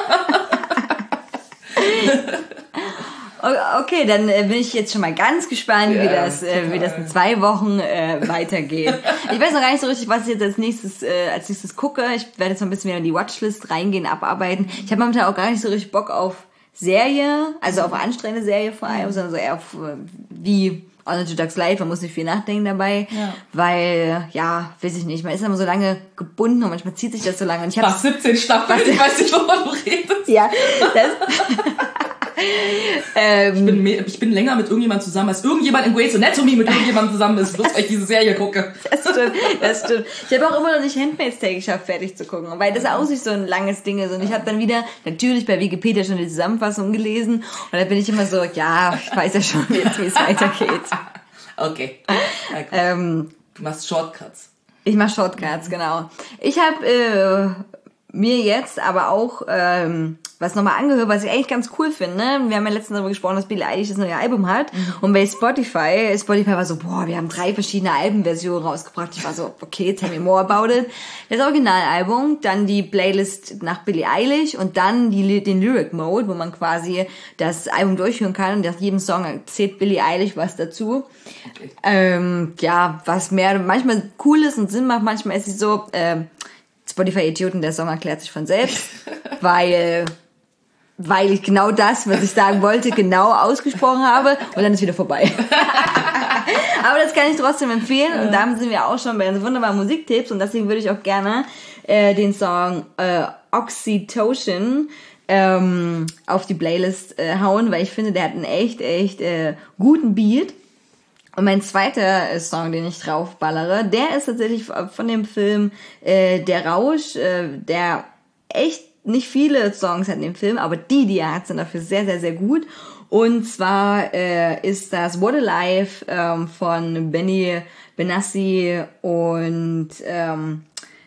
Okay, dann äh, bin ich jetzt schon mal ganz gespannt, Ja, wie das, äh, wie das in zwei Wochen äh, weitergeht. Ich weiß noch gar nicht so richtig, was ich jetzt als nächstes, äh, als nächstes gucke. Ich werde jetzt noch ein bisschen mehr in die Watchlist reingehen, abarbeiten. Ich habe momentan auch gar nicht so richtig Bock auf Serie, also auf anstrengende Serie vor allem, sondern so eher auf äh, wie Orange Ducks Life, man muss nicht viel nachdenken dabei, Ja. weil, ja, weiß ich nicht, man ist immer so lange gebunden und manchmal zieht sich das so lange. Und ich habe Fast siebzehn Staffeln, ich weiß nicht, wovon du redest. ja, das, ähm, Ich bin, mehr, ich bin länger mit irgendjemandem zusammen, als irgendjemand in Grey's Anatomy mit irgendjemandem zusammen ist, bloß weil ich diese Serie gucke. Das stimmt, das stimmt. Ich habe auch immer noch nicht Handmaid's Tale geschafft, fertig zu gucken, weil das auch nicht so ein langes Ding ist. Und ich habe dann wieder natürlich bei Wikipedia schon die Zusammenfassung gelesen und da bin ich immer so, ja, ich weiß ja schon jetzt, wie es weitergeht. Okay. Na gut. Ähm, Du machst Shortcuts. ich mache Shortcuts, genau. Ich habe äh, mir jetzt aber auch ähm, was nochmal angehört, was ich eigentlich ganz cool finde. Wir haben ja letztens darüber gesprochen, dass Billie Eilish das neue Album hat. Mhm. Und bei Spotify, Spotify war so, boah, wir haben drei verschiedene Albenversionen rausgebracht. Ich war so, okay, tell me more about it. Das Originalalbum, dann die Playlist nach Billie Eilish und dann die, den Lyric Mode, wo man quasi das Album durchhören kann und nach jedem Song erzählt Billie Eilish was dazu. Okay. Ähm, ja, was mehr manchmal cool ist und Sinn macht, manchmal ist es so, ähm, Spotify-Idioten, der Song erklärt sich von selbst, weil... weil ich genau das, was ich sagen wollte, genau ausgesprochen habe und dann ist wieder vorbei. Aber das kann ich trotzdem empfehlen und damit sind wir auch schon bei den wunderbaren Musiktipps und deswegen würde ich auch gerne äh, den Song äh, Oxytocin ähm, auf die Playlist äh, hauen, weil ich finde, der hat einen echt, echt äh, guten Beat. Und mein zweiter äh, Song, den ich draufballere, der ist tatsächlich von dem Film äh, Der Rausch, äh, der echt nicht viele Songs hat in dem Film, aber die, die er hat, sind dafür sehr, sehr, sehr gut. Und zwar äh, ist das What a Life ähm, von Benny Benassi und ähm,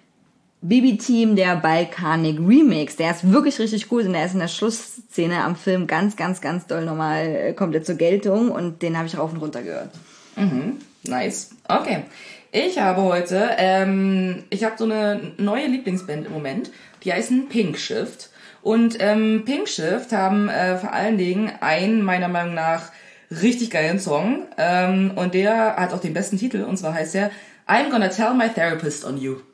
B B Team, der Balkanic Remix. Der ist wirklich richtig gut und der ist in der Schlussszene am Film ganz, ganz, ganz doll nochmal, äh, kommt er zur Geltung und den habe ich rauf und runter gehört. Mhm, nice. Okay. Ich habe heute, ähm, ich habe so eine neue Lieblingsband im Moment, die heißen Pink Shift. Und ähm, Pink Shift haben äh, vor allen Dingen einen, meiner Meinung nach, richtig geilen Song. Ähm, und der hat auch den besten Titel, und zwar heißt er I'm Gonna Tell My Therapist on You.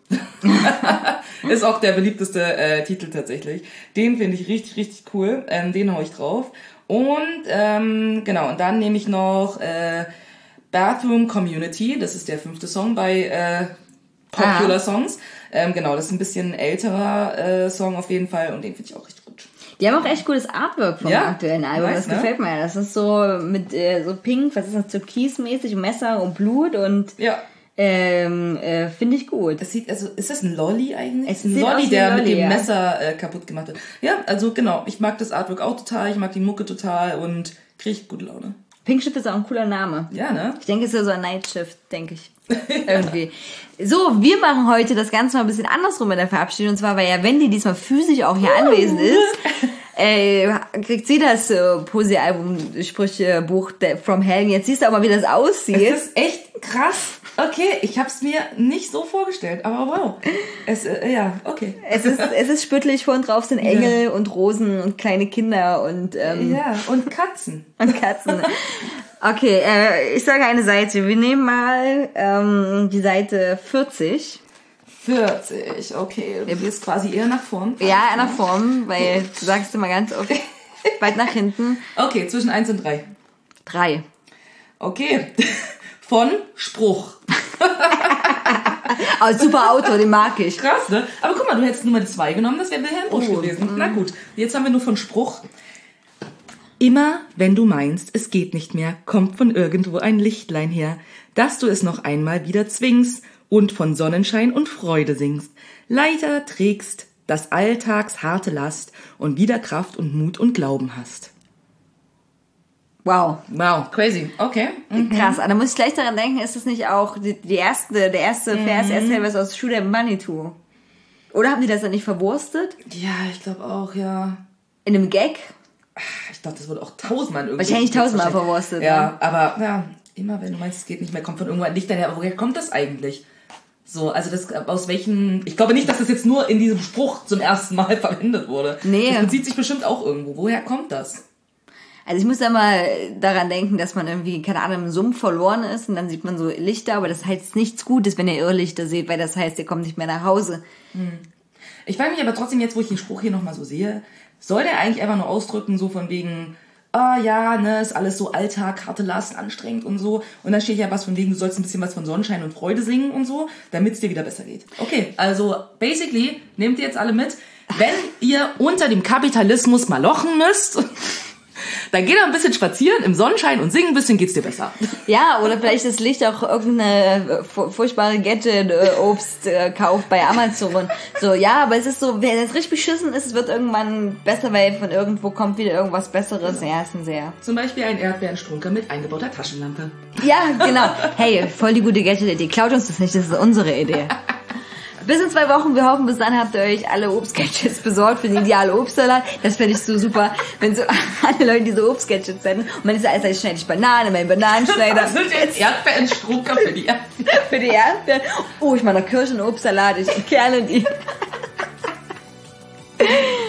Ist auch der beliebteste äh, Titel tatsächlich. Den finde ich richtig, richtig cool. Ähm, den hau ich drauf. Und ähm, genau, und dann nehme ich noch äh, Bathroom Community. Das ist der fünfte Song bei äh, Popular ah. Songs. Ähm, genau, das ist ein bisschen älterer äh, Song auf jeden Fall und den finde ich auch richtig gut. Die haben auch echt cooles Artwork vom ja, aktuellen Album, nice, das ne? gefällt mir. Das ist so mit äh, so pink, was ist das, türkismäßig, Messer und Blut und ja. ähm, äh, finde ich gut. Das sieht, also ist das ein Lolli eigentlich? Es ein sieht Lolli, aus wie der Lolli, mit dem ja. Messer äh, kaputt gemacht wird. Ja, also genau, ich mag das Artwork auch total, ich mag die Mucke total und kriege gute Laune. Pink Shift ist auch ein cooler Name. Ja, ne? Ich denke, es ist ja so ein Night Shift, denke ich. Irgendwie. So, wir machen heute das Ganze mal ein bisschen andersrum mit der Verabschiedung. Und zwar, weil ja Wendy diesmal physisch auch hier uh. anwesend ist, äh, kriegt sie das äh, Poesie-Album-Sprüche-Buch From Hell. Jetzt siehst du auch mal, wie das aussieht. Es ist echt krass. Okay, ich hab's mir nicht so vorgestellt, aber wow. Es, äh, ja, okay. Es ist, es ist spüttelig, vorn drauf sind Engel ja. und Rosen und kleine Kinder und, ähm, ja, und Katzen. Und Katzen. Okay, äh, ich sage eine Seite. Wir nehmen mal ähm, die Seite vierzig. vierzig, okay. Du gehst quasi eher nach vorn. Ja, nach vorn, weil du sagst immer ganz oft weit nach hinten. Okay, zwischen eins und drei. drei. Okay. Von Spruch. Oh, super Autor, den mag ich. Krass, ne? Aber guck mal, du hättest Nummer zwei genommen, das wäre Wilhelm Busch oh, gewesen. Na gut, jetzt haben wir nur von Spruch. Immer, wenn du meinst, es geht nicht mehr, kommt von irgendwo ein Lichtlein her, dass du es noch einmal wieder zwingst und von Sonnenschein und Freude singst. Leider trägst das Alltags harte Last und wieder Kraft und Mut und Glauben hast. Wow. Wow, crazy. Okay. Mhm. Krass. Aber da muss ich gleich daran denken, ist das nicht auch die, die erste, der erste Mhm. Vers, erzählt was aus Shoot 'em Manitou? Oder haben die das dann nicht verwurstet? Ja, ich glaube auch, ja. In einem Gag? Ich glaube, das wurde auch tausendmal irgendwie. Wahrscheinlich tausendmal verwurstet. Ja, ne? aber ja, immer wenn du meinst, es geht nicht mehr, kommt von irgendwo ein Licht daher. Aber woher kommt das eigentlich? So, also das, aus welchen, ich glaube nicht, dass das jetzt nur in diesem Spruch zum ersten Mal verwendet wurde. Nee. Das bezieht sich bestimmt auch irgendwo. Woher kommt das? Also ich muss da mal daran denken, dass man irgendwie, keine Ahnung, im Sumpf verloren ist und dann sieht man so Lichter, aber das heißt nichts Gutes, wenn ihr Irrlichter seht, weil das heißt, ihr kommt nicht mehr nach Hause. Ich frage mich aber trotzdem jetzt, wo ich den Spruch hier nochmal so sehe, soll der eigentlich einfach nur ausdrücken, so von wegen, ah ja, ne, ist alles so Alltag, harte Last, anstrengend und so. Und dann steht ja was von wegen, du sollst ein bisschen was von Sonnenschein und Freude singen und so, damit es dir wieder besser geht. Okay, also basically, nehmt ihr jetzt alle mit, wenn ihr unter dem Kapitalismus malochen müsst, dann geht doch ein bisschen spazieren im Sonnenschein und singen ein bisschen, geht's dir besser. Ja, oder vielleicht das Licht auch irgendeine fu- furchtbare Gadget-Obst äh, kauft bei Amazon. So, ja, aber es ist so, wenn es richtig beschissen ist, es wird irgendwann besser, weil von irgendwo kommt wieder irgendwas Besseres. Ja, ist ein sehr... Zum Beispiel ein Erdbeerenstrunker mit eingebauter Taschenlampe. Ja, genau. Hey, voll die gute Gadget-Idee. Klaut uns das nicht, das ist unsere Idee. Bis in zwei Wochen, wir hoffen, bis dann habt ihr euch alle Obstgadgets besorgt für den idealen Obstsalat. Das fände ich so super, wenn so alle Leute diese Obstgadgets hätten. Und man ist alles, ich schneide ich Banane, meinen Bananenschneider. Das sind jetzt Erdbeerenstrunker für die Erdbeeren. Für die Erdbeeren. Oh, ich mache noch Kirschen- und Obstsalat, ich kerne die.